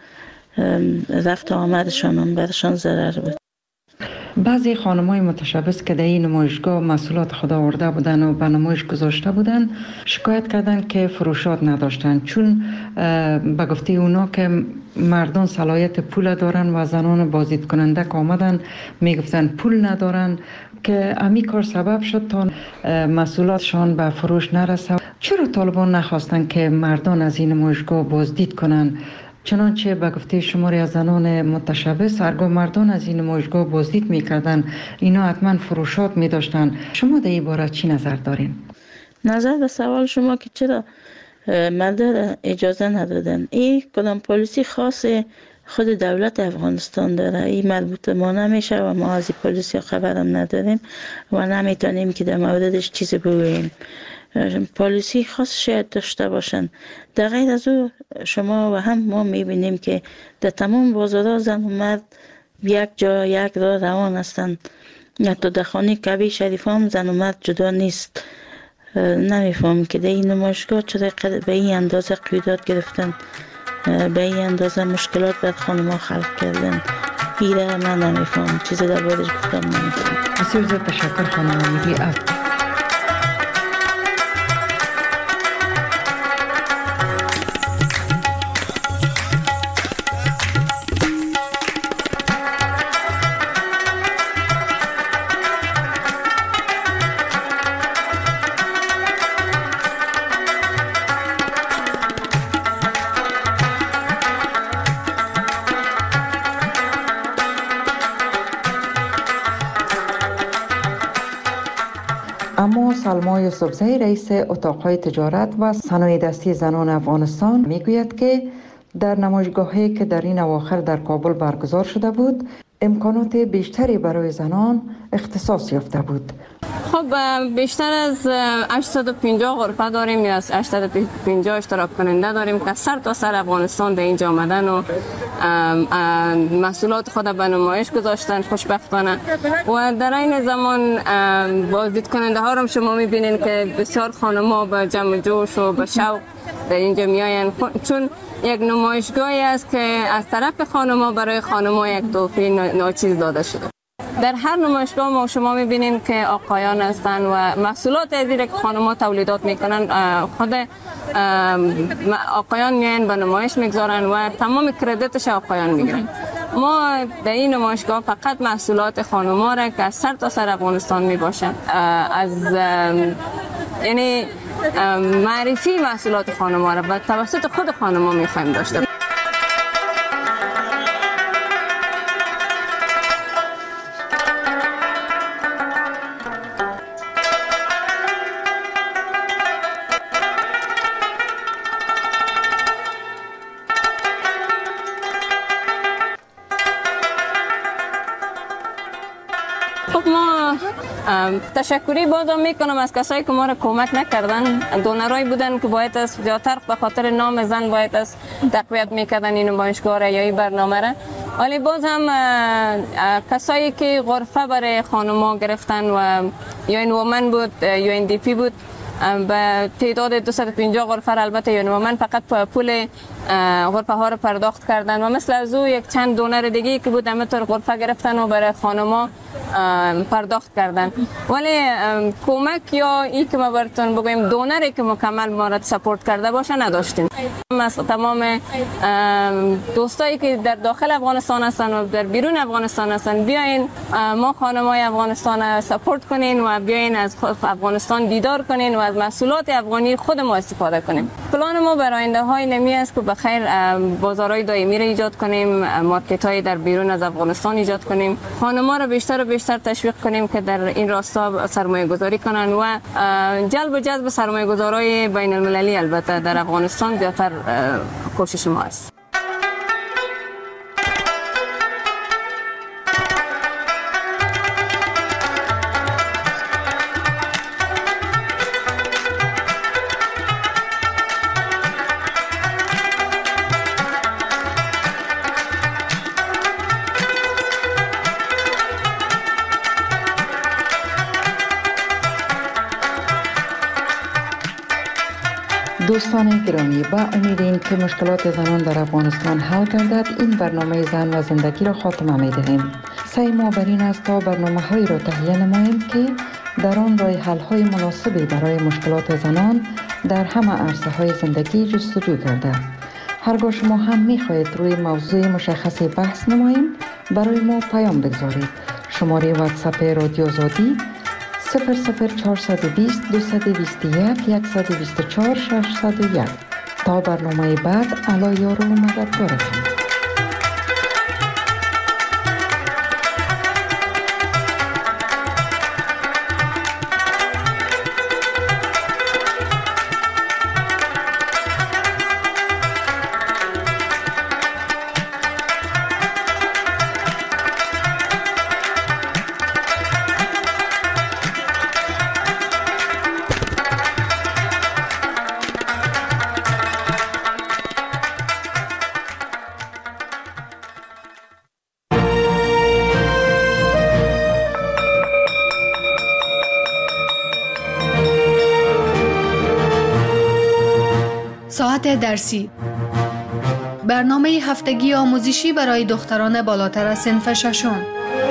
رفت آمدشان هم برشان ضرر بود. بعضی خانم‌های متشبث که در این نمایشگاه محصولات خود آورده بودن و به نمایش گذاشته بودن شکایت کردن که فروشات نداشتن، چون به گفته اونا که مردان صلاحیت پول دارن و زنان بازدید کننده که آمدن میگفتن پول ندارن، که امی کار سبب شد تا محصولاتشان به فروش نرسه. چرا طالبان نخواستن که مردان از این نمایشگاه بازدید کنن؟ چنانچه به گفته شماری از زنان متشبث هرگاه مردان از این نمایشگاه بازدید میکردن اینا حتما فروشات میداشتن. شما در این باره چی نظر دارین؟ نظر به سوال شما که چرا مردان اجازه ندادن، این کدام پالیسی خاص خود دولت افغانستان داره، این مربوط ما نمیشه و ما از این پالیسی خبرم نداریم و نمیتونیم که در موردش چیزی بگوییم. پالیسی خاص شاید داشته باشن. در غیر از او شما و هم ما میبینیم که در تمام بازارها زن و مرد یک جا یک راه روان هستند. حتی در خانه کعبه شریف هم زن و مرد جدا نیست. نمیفهم که در این نمایشگاه چرا به این اندازه قیودات گرفتن، به این اندازه مشکلات بر خانم‌ها خلق کردن. ایره من نمیفهم، چیزی در باردش گفتم نمیفهم. بسیار زیاد تشکر خانم امیدی. اما سلما یوسفزئی رئیس اتاقهای تجارت و صنایع دستی زنان افغانستان میگوید که در نمایشگاهی که در این اواخر در کابل برگزار شده بود امکانات بیشتری برای زنان اختصاص یافته بود. خب بیشتر از 850 غرفه داریم، از 850 اشتراک کننده داریم که سر تا سر افغانستان در اینجا آمدن و محصولات خود به نمایش گذاشتن خوشبختانه. و در این زمان بازدید کننده ها رو شما میبینین که بسیار خانم‌ها به جمع جوش و به شوق در اینجا میاین، چون یک نمایشگاهی است که از طرف خانم‌ها برای خانم‌ها یک تحفه ناچیز داده شده. در هر نمایشگاه ما شما میبینین که آقایان هستن و محصولات دیگه که خانم‌ها تولیدات میکنن خود آقایان میاین به نمایش میگذارن و تمام کردیتش آقایان میگیرن. ما در این نمایشگاه فقط محصولات خانم‌ها را که از سر تا سر افغانستان میباشن از یعنی معرفی محصولات خانم‌ها را به توسط خود خانم‌ها میخوایم داشته. خب ما تشکری بازم میکنم از کسایی که ما را کمک نکردن، دونرایی بودن که باید از زیادتر به خاطر نام زن باید از تقویت میکردن این نمایشگاه را یا این برنامه را، ولی باز هم کسایی که غرفه برای خانم‌ها گرفتن و یا این وومن بود یا این دی پی بود به تعداد 250 غرفه البته یونومن فقط پول غرفه ها رو پرداخت کردن و مثل از او یک چند دونر دیگه که بود همینطور غرفه گرفتن و برای خانما پرداخت کردن. ولی کمک یا این که ما براتون بگویم دونری که مکمل ما را سپورت کرده باشه نداشتیم. از تمام دوستایی که در داخل افغانستان هستن و در بیرون افغانستان هستن بیاین ما خانمای افغانستان سپورت کنین و بیاین از افغانستان دیدار کنین و از محصولات افغانی خود ما استفاده کنیم. پلان ما برای آینده های نمی است که بخیر بازارهای دائمی را ایجاد کنیم، مارکت های در بیرون از افغانستان ایجاد کنیم، خانم‌ها را بیشتر و بیشتر تشویق کنیم که در این راستا سرمایه گذاری کنن و جذب سرمایه گذارای بین المللی البته در افغانستان زیادتر کوشش ما است. دوستان گرامی، با امیدیم که مشکلات زنان در افغانستان حل گردد این برنامه زن و زندگی را خاتمه می دهیم. سعی ما بر این است تا برنامه هایی را تهیه نماییم که در آن راه حل های مناسبی برای مشکلات زنان در همه عرصه های زندگی جستجو گردد. هرگاه شما هم می خواهید روی موضوع مشخصی بحث نماییم برای ما پیام بگذارید. شماره واتساپ رادیو آزادی 00420 221 124 601. تا برنامه بعد الله یار و مددگارتان. ساعت درسی، برنامه هفتگی آموزشی برای دختران بالاتر از صنف ششم.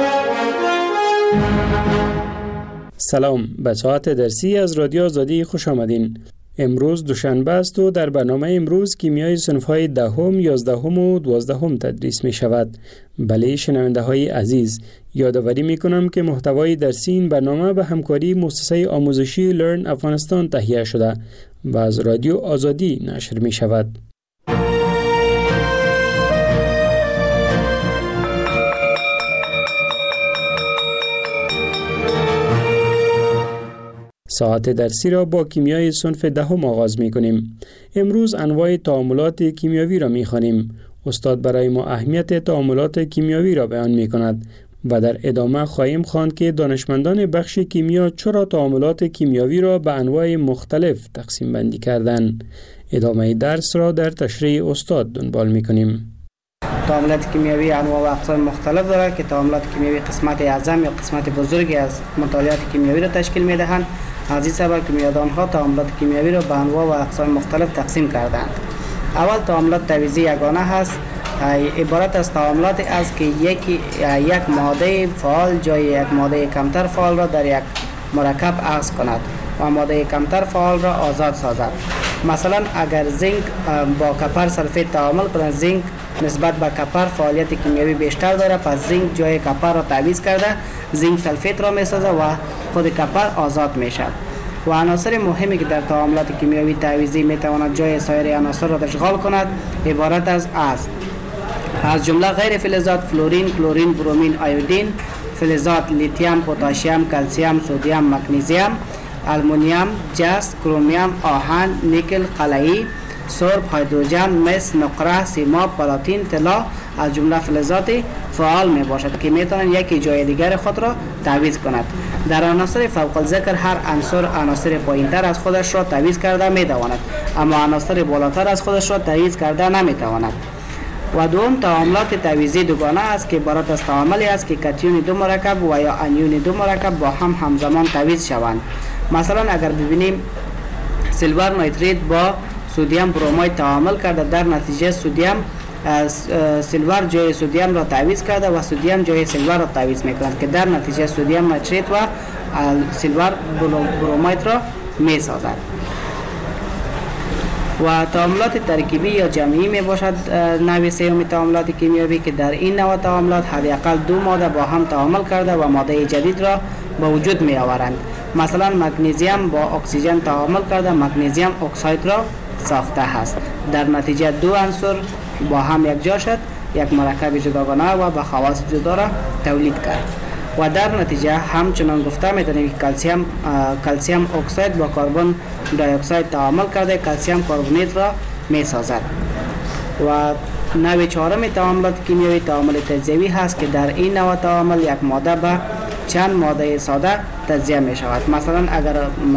سلام، به ساعت درسی از رادیو آزادی خوش آمدین. امروز دوشنبه است و در برنامه امروز کیمیای صنف‌های دهم، 11 و 12 تدریس می شود. بله شنونده های عزیز، یادآوری می کنم که محتوای درسی این برنامه به همکاری مؤسسه آموزشی لرن افغانستان تهیه شده و از رادیو آزادی نشر می شود. ساعت درسی را با کیمیای صنف دهم آغاز می کنیم. امروز انواع تعاملات کیمیاوی را می خوانیم. استاد برای ما اهمیت تعاملات کیمیاوی را بیان می کند و در ادامه خواهیم خواند که دانشمندان بخش کیمیا چرا تعاملات کیمیاوی را به انواع مختلف تقسیم بندی کردند. ادامه درس را در تشریح استاد دنبال می کنیم. تعاملات کیمیاوی انواع و اقسام مختلف دارد که تعاملات کیمیاوی قسمت اعظم یا قسمت بزرگی از مطالعات کیمیاوی را تشکیل می دهند. از این سبب کیمیادانها تعاملات کیمیاوی را به انواع و اقسام مختلف تقسیم کردند. اول تعاملات تعویضی یگانه هست. عبارت از تعاملاتی است که یک ماده فعال جای یک ماده کمتر فعال را در یک مرکب عکس کند و ماده کمتر فعال را آزاد سازد. مثلا اگر زینک با کپر سلفیت تعامل کند، زینک نسبت به کپر فعالیت کیمیاوی بیشتر داره، پس زینک جای کپر را تعویض کرده زینک سلفیت را میسازه و خود کپر آزاد میشد. و عناصر مهمی که در تعاملات کیمیاوی تعویضی میتواند جای سایر عناصر را اشغال کند عبارت از جمله غیر فلزات فلورین، کلورین، برومین، آیودین، فلزات لیتیوم، پتاسیم، کلسیم، سدیم، مگنیزیم، آلومینیوم، جست، کرومیوم، آهن، نیکل، قلعی، سرب، هیدروژن، مس، نقره، سیماب، پلاتین، طلا از جمله فلزات فعال می باشد که می توانند یکی جای دیگر خود را تعویض کند. در عناصر فوق الذکر هر عنصر پایینتر از خودش را تعویض کرده می تواند، اما عناصر بالاتر از خودش را تعویض کرده نمی تواند. و دوم تعاملات تعویضی دوگانه است که عبارت از تعاملی است که کاتیون دو مرکب و یا انیون دو مرکب با هم همزمان تعویض شوند. مثلا اگر ببینیم سیلور نیتریت با سدیم برومید تعامل کرده، در نتیجه سیلور جای سدیم را تعویض کرده و سدیم جای سیلور را تعویض میکنند که در نتیجه سدیم نیتریت و سیلور برومید را میسازد. و تعاملات ترکیبی یا جمعی می باشد نوع سوم تعاملات کیمیایی که در این نوع تعاملات حداقل دو ماده با هم تعامل کرده و ماده جدید را به وجود می آورند. مثلا مگنیزیم با اکسیژن تعامل کرده مگنیزیم اکساید را ساخته است. در نتیجه دو عنصر با هم یکجا شد، یک مرکب جداگانه و با خواص جدا را تولید کرد. و در نتیجه همچنان گفته میتونیم که کلسیم اکساید با کربن دی اکساید تعامل کرده کلسیم کربونیت را میسازد. و نوع چهارم تعاملات کیمیایی تعامل تجزیوی هست که در این نوع تعامل یک ماده به چند ماده ساده تجزیه می شود. مثلا اگر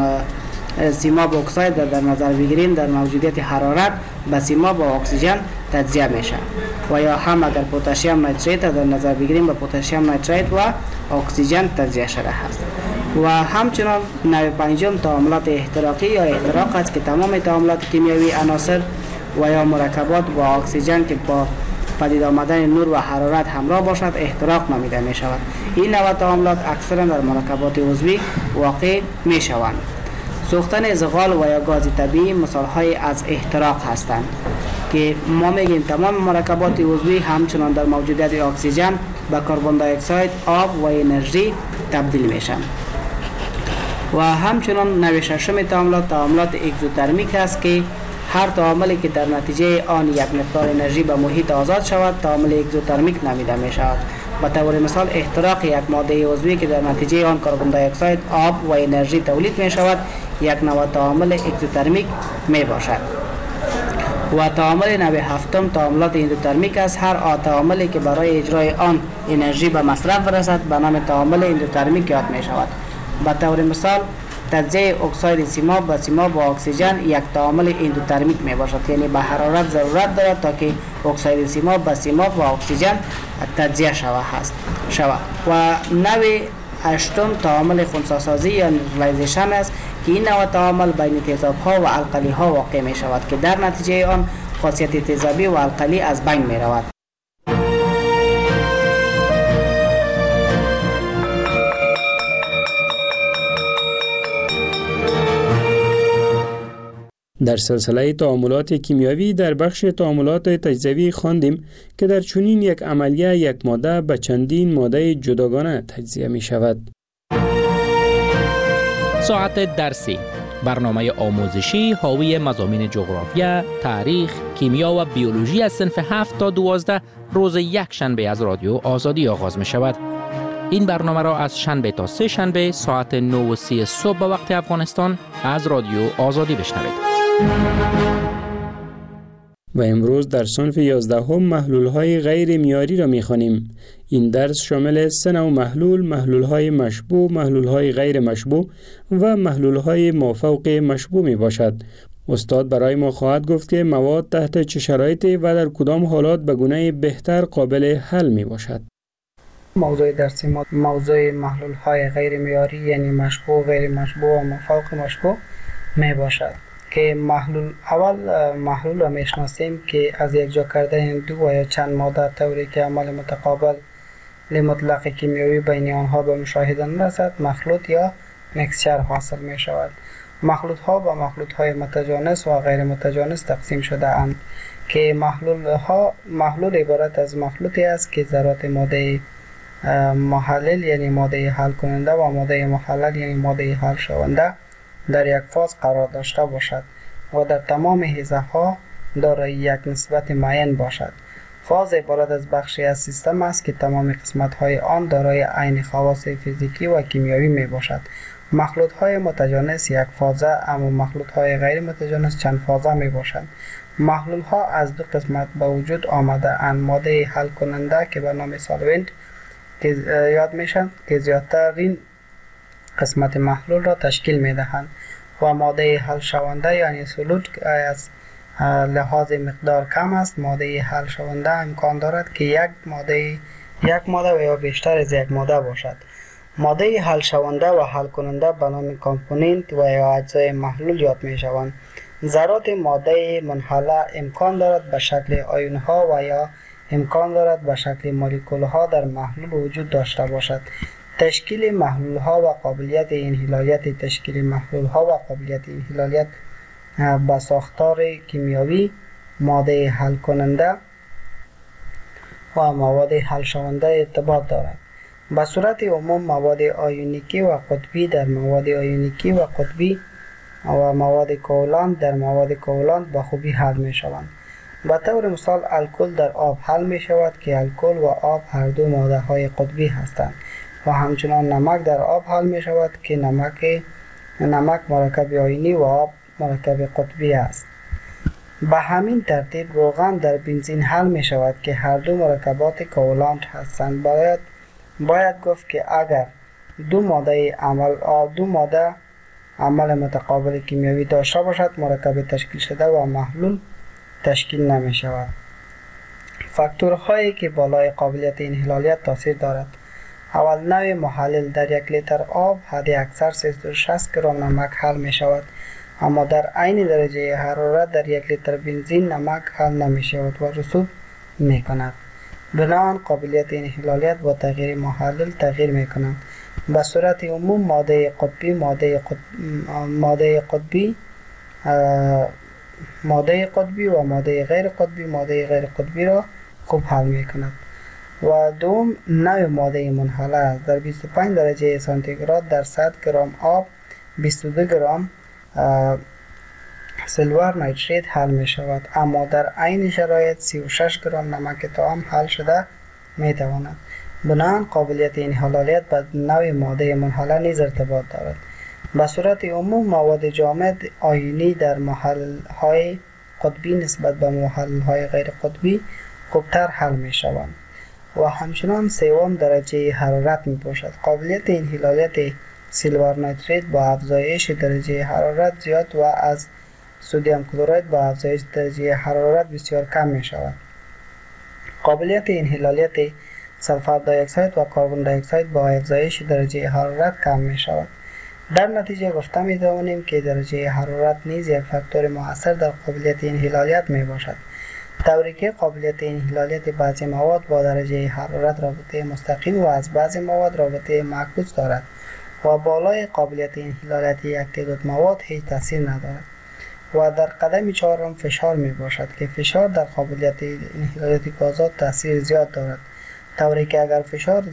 سیماب اکساید در نظر بگیریم در موجودیت حرارت به سیماب با اکسیژن تجزیه میشه. و یا هم اگر پتاسیم نیتریت در نظر بگیریم به پتاسیم نیتریت و اکسیژن تجزیه شده است. و همچنان نوع پنجم تعاملات احتراقی یا احتراق است که تمام تعاملات کیمیایی عناصر و یا مرکبات با اکسیژن که با پدید آمدن نور و حرارت همراه باشد احتراق نامیده می شود. این نوع تعاملات اکثرا در مرکبات عضوی واقع می شوند. سوختن زغال و یا گاز طبیعی مثال های از احتراق هستند که ما میگیم تمام مرکبات عضوی همچنان در موجودیت اکسیژن به کربن دی اکساید، آب و انرژی تبدیل میشن. و همچنان نوع ششم تعاملات اگزوترمیک است که هر تعاملی که در نتیجه آن یک مقدار انرژی به محیط آزاد شود تعامل اگزوترمیک نامیده می شود. به طور مثال احتراق یک ماده عضوی که در نتیجه آن کربن دی اکساید، آب و انرژی تولید می شود یک نوع تعامل اگزوترمیک می باشد. و تعامل نوع هفتم تعاملات اندوترمیک است. هر تعاملی که برای اجرای آن انرژی به مصرف برسد به نام تعامل اندوترمیک یاد می شود. به طور مثال تجزیه اکساید سیماب با سیماب با اکسیژن یک تعامل اندوترمیک می باشد، یعنی به حرارت ضرورت دارد تا که اکساید سیماب با سیماب و اکسیژن تجزیه شود. و نوع هشتم تعامل خنثی‌سازی یا نیوترالایزیشن است که این نوع تعامل بین تیزاب‌ها و القلی‌ها واقع می شود که در نتیجه آن خاصیت تیزابی و القلی از بین می رود. در سلسله تعاملات کیمیایی در بخش تعاملات تجزیوی خواندیم که در چنین یک عملیه یک ماده به چندین ماده جداگانه تجزیه می شود. ساعت درسی، برنامه آموزشی حاوی مضامین جغرافیا، تاریخ، کیمیا و بیولوژی از صنف 7 تا 12 روز یک شنبه از رادیو آزادی آغاز می شود. این برنامه را از شنبه تا سه شنبه ساعت 9:30 صبح به وقت افغانستان از رادیو آزادی بشنوید. و امروز در صنف 11 محلول‌های غیر معیاری را می‌خوانیم. این درس شامل 3 نوع محلول‌های مشبوع، محلول‌های غیر مشبوع و محلول‌های مافوق مشبوع میباشد. استاد برای ما خواهد گفت که مواد تحت چه شرایطی و در کدام حالات به گونه بهتر قابل حل میباشد. موضوع درسی ما موضوع محلول‌های غیر معیاری یعنی مشبوع، غیر مشبوع و مافوق مشبوع میباشد. که محلول را میشناسیم که از یک جا کردن دو و یا چند ماده طوری که عمل متقابل مطلق کیمیایی بین آنها به مشاهده نرسد مخلوط یا مکسچر حاصل می شود. مخلوط ها با مخلوط های متجانس و غیر متجانس تقسیم شده اند که محلول عبارت از مخلوطی است که ذرات ماده محلل یعنی ماده حل کننده و ماده محلل یعنی ماده حل شونده در یک فاز قرار داشته باشد و در تمام حیزه ها دارای یک نسبت معین باشد. فاز عبارت از بخشی از سیستم است که تمام قسمت های آن دارای عین خواص فیزیکی و کیمیایی می باشد. مخلوط های متجانس یک فازه اما مخلوط های غیر متجانس چند فازه می باشند. محلول ها از دو قسمت به وجود آمده اند: ماده حل کننده که به نام سالونت که یاد میشن که زیادترین قسمت محلول را تشکیل می دهند و ماده حل شونده یعنی سولوت که از لحاظ مقدار کم است. ماده حل شونده امکان دارد که یک ماده و یا بیشتر از یک ماده باشد. ماده حل شونده و حل کننده به نام کامپوننت و یا اجزای محلول یاد می شوند. ذرات ماده منحله امکان دارد به شکل آیون ها و یا امکان دارد به شکل مولکول ها در محلول وجود داشته باشد. تشکیل محلول ها و قابلیت انحلالیت تشکیل محلول ها و قابلیت انحلالیت به ساختار کیمیایی ماده حل کننده و مواد حل شونده ارتباط دارد. به صورت عموم مواد آیونیکی و قطبی در مواد آیونیکی و قطبی و مواد کوالانت در مواد کوالانت به خوبی حل می شوند. به طور مثال الکل در آب حل می شود که الکل و آب هر دو ماده های قطبی هستند و همچنان نمک در آب حل می شود که نمک مرکب آیونی و آب مرکب قطبی است. به همین ترتیب روغن در بنزین حل می شود که هر دو مرکبات کوالانت هستند. باید گفت که اگر دو ماده عمل متقابل کیمیایی داشته باشد مرکب تشکیل شده و محلول تشکیل نمی شود. فاکتورهایی که بالای قابلیت انحلالیت تاثیر دارد: اول، نوع محلل در 1 لیتر آب حد اکثر 360 گرم نمک حل می شود، اما در عین درجه حرارت در 1 لیتر بنزین نمک حل نمی شود و رسوب می کند. بنابراین قابلیت انحلالیت با تغییر محلل تغییر می کنند. به صورت عموم ماده قطبی و ماده غیر قطبی را خوب حل می کند. و دوم، نوع ماده منحله است. در 25 درجه سانتیگراد در 100 گرم آب 22 گرم سیلور نیتریت حل می شود، اما در عین شرایط 36 گرم نمک طعام حل شده می تواند. بنابراین قابلیت انحلالیت به نوع ماده منحله نیز ارتباط دارد. به صورت عموم مواد جامد آیونی در محل‌های قطبی نسبت به محل‌های غیر قطبی خوبتر حل می شوند و همچنان سوم درجه حرارت می باشد. قابلیت انحلالیت سیلور نیتریت با افزایش درجه حرارت زیاد و از سدیم کلراید با افزایش درجه حرارت بسیار کم می شود. قابلیت انحلالیت سلفر دی اکساید و کربن دی اکساید با افزایش درجه حرارت کم می شود. در نتیجه گفته می توانیم که درجه حرارت نیز یک فاکتور مؤثر در قابلیت انحلالیت می باشد، طوری که قابلیت انحلالیت بعضی مواد با درجه حرارت رابطه مستقیم و از بعضی مواد رابطه معکوس دارد و بالای قابلیت انحلالیت یک تعداد مواد هیچ تاثیر ندارد. و در قدم چهارم فشار می باشد که فشار در قابلیت انحلالیت گازات تاثیر زیاد دارد، طوری که اگر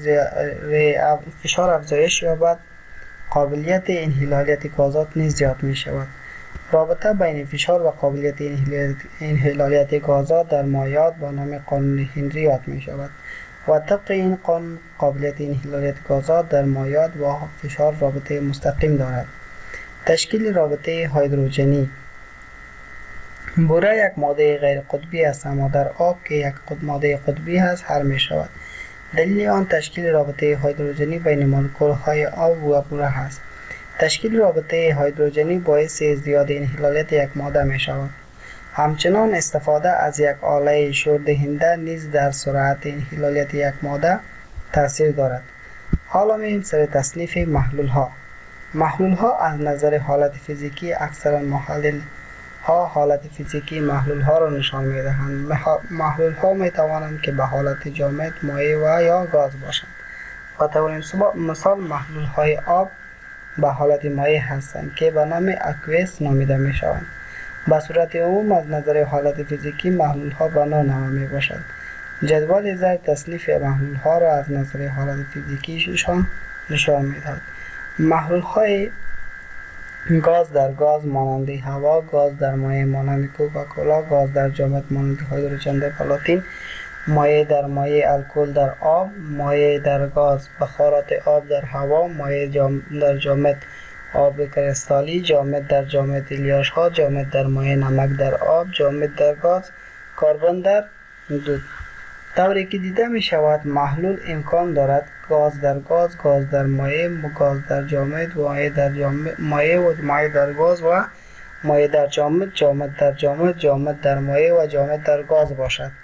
فشار افزایش یابد قابلیت انحلالیت گازات نیز زیاد می شود. رابطه بین فشار و قابلیت انحلالیت گازات در مایعات با نام قانون هنری یاد می شود و طبق این قانون قابلیت انحلالیت گازات در مایعات با فشار رابطه مستقیم دارد. تشکیل رابطه هیدروژنی: بوره یک ماده غیر قطبی است، اما در آب که یک ماده قطبی است حل می شود. دلیل آن تشکیل رابطه هیدروژنی بین مولکول های آب و بوره است. تشکیل رابطه هیدروژنی باعث ازدیاد انحلالیت یک ماده می شود. همچنان استفاده از یک آله شوردهنده نیز در سرعت انحلالیت یک ماده تاثیر دارد. حالا می‌ریم سر تصنیف محلول ها. محلول ها از نظر حالت فیزیکی اکثرا محلل ها حالت فیزیکی محلول ها را نشان می دهند. محلول ها می توانند که به حالت جامد، مایع و یا گاز باشند. به طور مثال محلول های آب به حالت مایع هستند که به نام اکویس نامیده می شوند. به صورت عموم از نظر حالت فیزیکی محلول ها به نوع می باشند. جدول زیر تصنیف محلول ها را از نظر حالت فیزیکیشان نشان می دهد. محلول های گاز در گاز مانند هوا، گاز در مایع مانند کوکاکولا، گاز در جامد مانند هیدروژن در پلاتین، مایع در مایع الکل در آب، مایع در گاز بخارات آب در هوا، مایع در جامد آب کریستالی، جامد در جامد الیاش ها، جامد در مایع نمک در آب، جامد در گاز کربن در دود. طوری که دیده می شود محلول امکان دارد گاز در گاز، گاز در مایع، گاز در جامد، مایع در جامد، مایع و مایع در گاز و مایع در جامد، جامد در جامد، جامد در مایع و جامد در گاز باشد.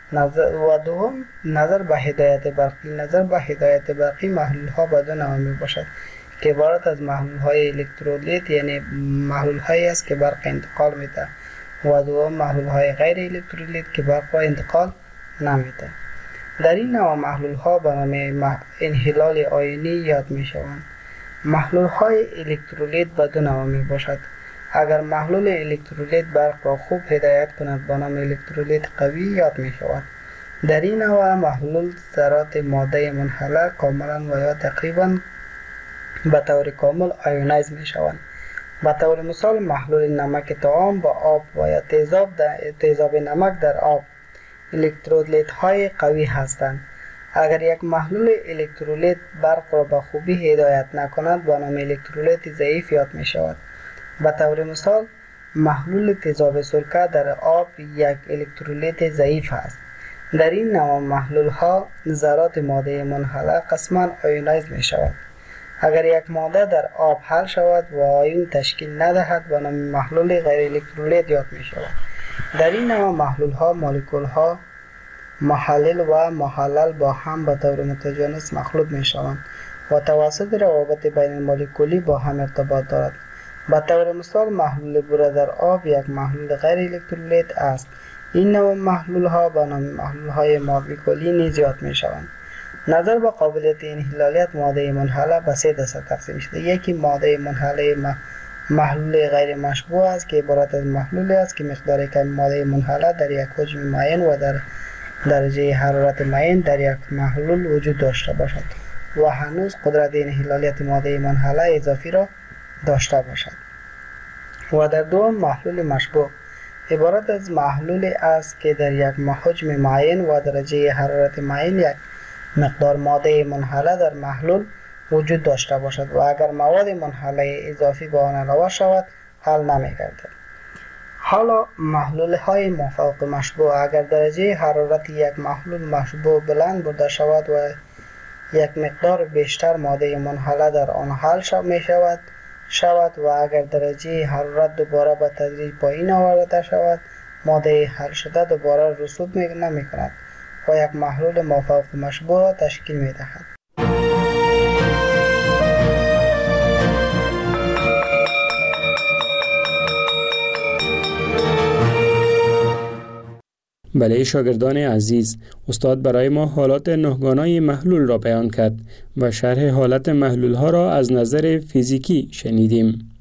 دوم نظر به هدایت برقی. نظر به هدایت برقی محلول ها به دو نوع می باشد که عبارت از محلول های الکترولیت، یعنی محلول هایی است که برق انتقال میده، و دوم محلول های غیر الکترولیت که برق را انتقال نمیده. در این نوع محلول ها به نام انحلال آیونی یاد می شوند. محلول های الکترولیت به دو نوع می باشد. اگر محلول الکترولیت برق را خوب هدایت کند به نام الکترولیت قوی یاد می شود. در این نوع محلول ذرات ماده منحله کاملا و یا تقریبا به طور کامل آیونایز می شوند. به طور مثال محلول نمک طعام با آب و یا تیزاب نمک در آب الکترولیت های قوی هستند. اگر یک محلول الکترولیت برق را به خوبی هدایت نکند به نام الکترولیت ضعیف یاد می شود. به طور مثال محلول تیزاب سرکه در آب یک الکترولیت ضعیف است. در این نوع محلول ها ذرات ماده منحله قسما آیونایز می شود. اگر یک ماده در آب حل شود و آیون تشکیل ندهد به نام محلول غیر الکترولیت یاد می شود. در این نوع محلول ها مولکول ها محلل و محلل با هم به طور متجانس مخلوط می شوند و توسط روابط بین المولکولی با هم ارتباط دارد. به طور مثال محلول بوره در آب یک محلول غیر الکترولیت است. این نوع محلول ها به نام محلول های مولکولی نیز یاد می شوند. نظر به قابلیت انحلالیت ماده منحله به سه دسته تقسیم شده. یکی ماده منحله محلول غیر مشبوع است که عبارت از محلولی است که مقدار کم ماده منحله در یک حجم معین و در درجه حرارت معین در یک محلول وجود داشته باشد و هنوز قدرت انحلالیت ماده منحله اضافی را داشته باشد. و در دوم محلول مشبوع عبارت از محلولی است که در یک حجم معین و درجه حرارت معین یک مقدار ماده منحله در محلول وجود داشته باشد و اگر مواد منحله اضافی به آن علاوه شود حل نمی‌گردد. حالا محلول های مافوق مشبوع اگر درجه حرارت یک محلول مشبوع بلند برده شود و یک مقدار بیشتر ماده منحله در آن حل شود و اگر درجه حرارت دوباره به تدریج پایین آورده شود ماده حل شده دوباره رسوب نمی کند و یک محلول مافوق مشبوع تشکیل می دهد. بله شاگردان عزیز، استاد برای ما حالات نهگانای محلول را بیان کرد و شرح حالت محلول ها را از نظر فیزیکی شنیدیم.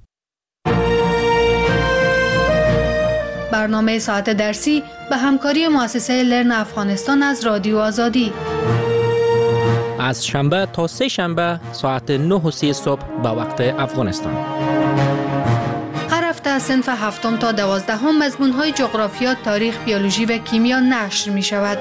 برنامه ساعت درسی به همکاری مؤسسه لرن افغانستان از رادیو آزادی از شنبه تا سه شنبه ساعت 9:30 صبح به وقت افغانستان. از صنف 7 تا 12 مضمون‌های جغرافیا، تاریخ، بیولوژی و کیمیا نشر می‌شود.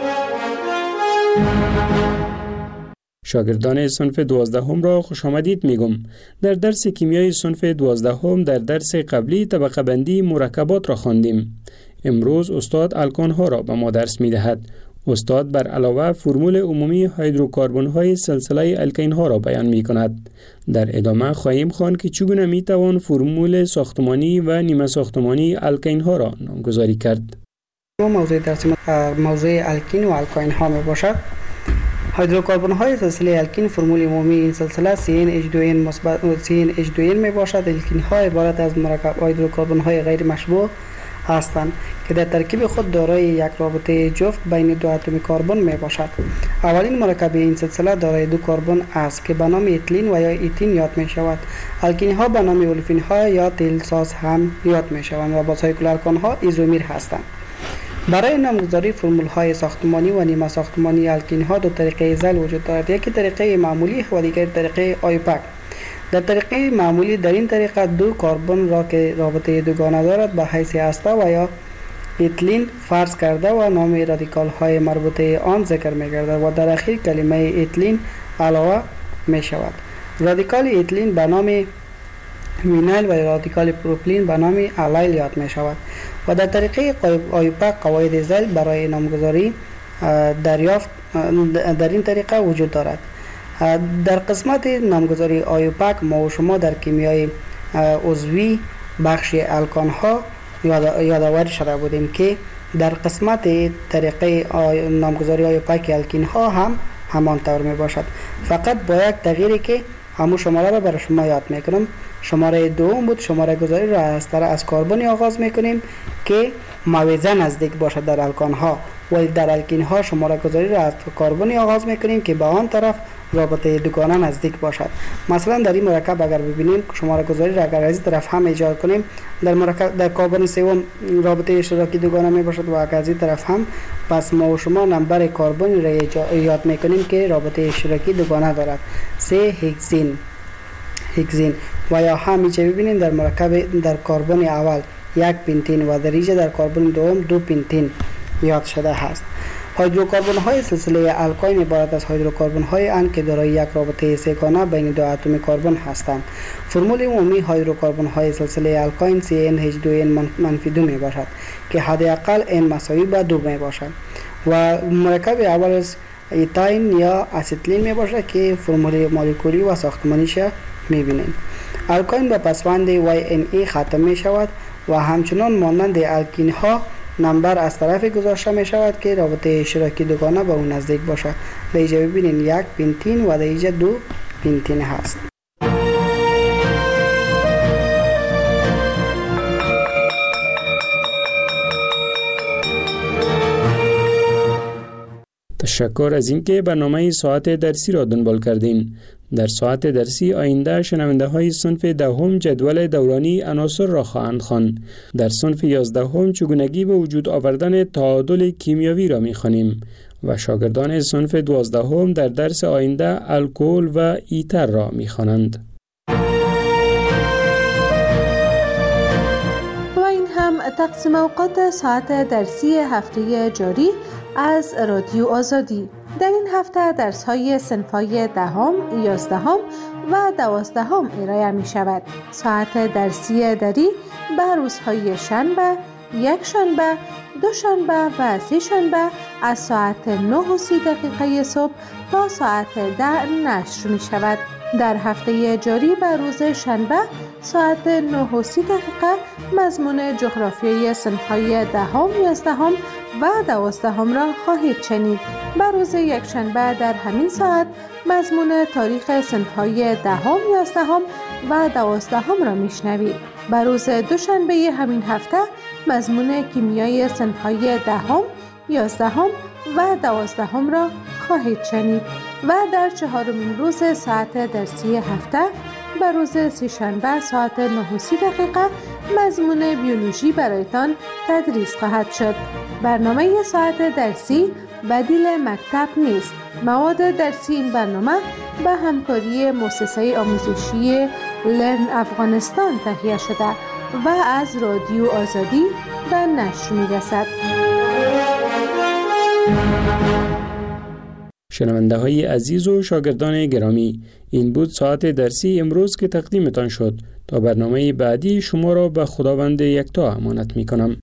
شاگردان صنف 12 را خوش آمدید میگم. در درس کیمیای صنف 12 در درس قبلی طبقه بندی مرکبات را خواندیم. امروز استاد الکان ها را به ما درس می‌دهد. استاد بر علاوه فرمول عمومی هیدروکاربن های سلسله الکین ها را بیان می کند. در ادامه خواهیم خواند که چگونه می توان فرمول ساختمانی و نیمه ساختمانی الکین ها را نامگذاری کرد. موضوع درس موضوع الکین و الکین ها می باشد. هیدروکاربن های سلسله الکین فرمول عمومی این سلسله CnH2n مثبت CnH2n می باشد. الکین ها عبارت از مرکب هیدروکاربن های غیر مشبوع هستند که در ترکیب خود دارای یک رابطه جفت بین دو اتم کربن می باشد. اولین مرکب این سلسله دارای دو کربن است که به نام اتیلین و یا ایتین یاد می شود. الکین ها به نام اولفین ها یا تیل ساز هم یاد می شوند و با سایکل الکان ها ایزومیر هستند. برای نامگذاری فرمول های ساختمانی و نیمه ساختمانی الکین ها دو طریقه زل وجود دارد. یکی طریقه معمولی و دیگر طریقه آیوپک. در طریقه معمولی در این طریقه دو کربن را که رابطه دوگانه دارد به حیث هسته و یا اتیلین فرض کرده و نام رادیکال های مربوطه آن ذکر می گردد و در اخیر کلمه اتیلین علاوه می شود. رادیکال اتیلین به نام وینایل و رادیکال پروپیلین به نام الیل یاد می شود و در طریقه آیوپک قواعد زل برای نامگذاری دریافت در این طریقه وجود دارد. در قسمت نامگذاری آیوپک ما و شما در کیمیای عضوی بخش الکان ها یادآوری شده بودیم که در قسمت طریقه نامگذاری های پاک الکین ها هم همان طور می باشد. فقط با یک تغییری که همون شماره را برای شما یاد میکنم. شماره دوم بود. شماره گذاری را از کربن آغاز میکنیم که موازه نزدیک باشد در الکان ها، ولی در الکین ها شماره گذاری را از کربن آغاز میکنیم که به آن طرف رابطه دوگانه نزدیک باشد. مثلا در این مرکب اگر ببینیم شماره گذاری را اگر از این طرف هم ایجاد کنیم، در کربن سوم رابطه اشتراکی دوگانه می باشد و اگر از این طرف هم، پس ما و شما نمبر کربن را یاد میکنیم که رابطه اشتراکی دوگانه دارد. 3 هگزین و یا همیشه ببینیم در مرکب در کربن اول 1 پنتین و در اینجا در کربن دوم 2 پنتین یاد شده است. هیدروکربن های سلسله الکاین عبارت از هیدروکربن های اند که دارای یک رابطه سه‌گانه بین دو اتم کربن هستند. فرمول عمومی هیدروکربن های سلسله الکاین CnH2n-2 می باشد که حداقل n مساوی به 2 می باشد و مرکب اول از ایتاین یا اسیتیلین می باشد که فرمول مولکولی و ساختمانیش می بینیم. الکاین به پسوند YNE ختم می شود و همچنان مانند الکین ها نمبر از طرف گذاشته می شود که رابطه اشتراکی دوگانه به اون نزدیک باشد. در اینجا ببینید 1 پنتین و در اینجا 2 پنتین هست. تشکر از اینکه برنامه ساعت درسی را دنبال کردین. در ساعت درسی آینده شنونده های صنف دهم جدول دورانی عناصر را خواهند خواند. در صنف 11 چگونگی به وجود آوردن تعادل کیمیایی را می‌خوانیم و شاگردان صنف 12 در درس آینده الکل و ایتر را می‌خوانند. و این هم تقسیم اوقات ساعت درسی هفته جاری از رادیو آزادی. در این هفته درس‌های صنف‌های 10، 11 و 12 ارائه می‌شود. ساعت درسی دری به روزهای شنبه، یک شنبه، دو شنبه و سه شنبه از ساعت 9:30 صبح تا ساعت 10 نشر می‌شود. در هفته جاری به روز شنبه ساعت 9:30 مضمون جغرافیای صنف‌های 10، 11 و 12 را خواهید شنید. به روز یکشنبه در همین ساعت مضمون تاریخ صنف‌های 10، 11 و 12 را میشنوید. به روز دوشنبه همین هفته مضمون کیمیای صنف‌های 10، 11 و 12 را خواهید شنید و در چهارمین روز ساعت درسی هفته به روز سه‌شنبه ساعت 9:30 مضمون بیولوژی برایتان تدریس خواهد شد. برنامه ساعت درسی بدیل مکتب نیست. مواد درسی این برنامه به همکاری مؤسسه آموزشی لرن افغانستان تهیه شده و از رادیو آزادی به نشر می‌رسد. شنونده های عزیز و شاگردان گرامی، این بود ساعت درسی امروز که تقدیمتان شد. تا برنامه بعدی شما را به خداوند یکتا امانت می کنم.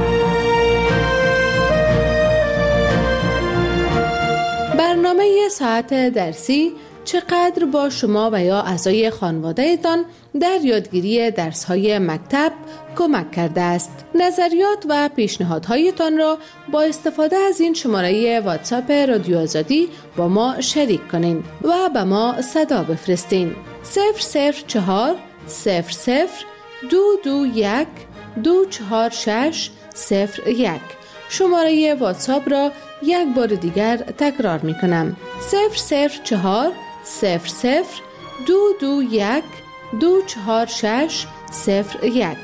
برنامه ساعت درسی چقدر با شما و یا اعضای خانواده‌تان در یادگیری درس‌های مکتب کمک کرده است. نظریات و پیشنهادهایتان را با استفاده از این شماره واتساپ رادیو آزادی با ما شریک کنین و به ما صدا بفرستین. 004 00 221 246 01. شماره واتساپ را یک بار دیگر تکرار می کنم. 004 00 221 246 01.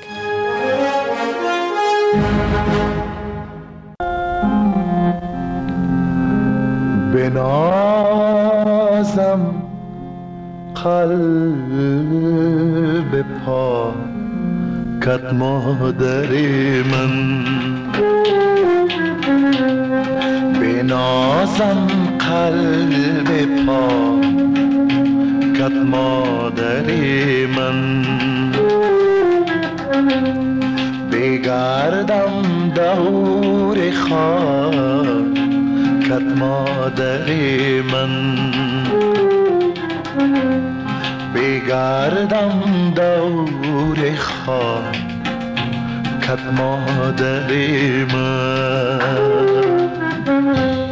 بنازم قلب پاکت مادر من، بنازم قلب پاکت مادر من، بگردم دور خاکت مادر من، بگردم دور خاکت کت مادر من.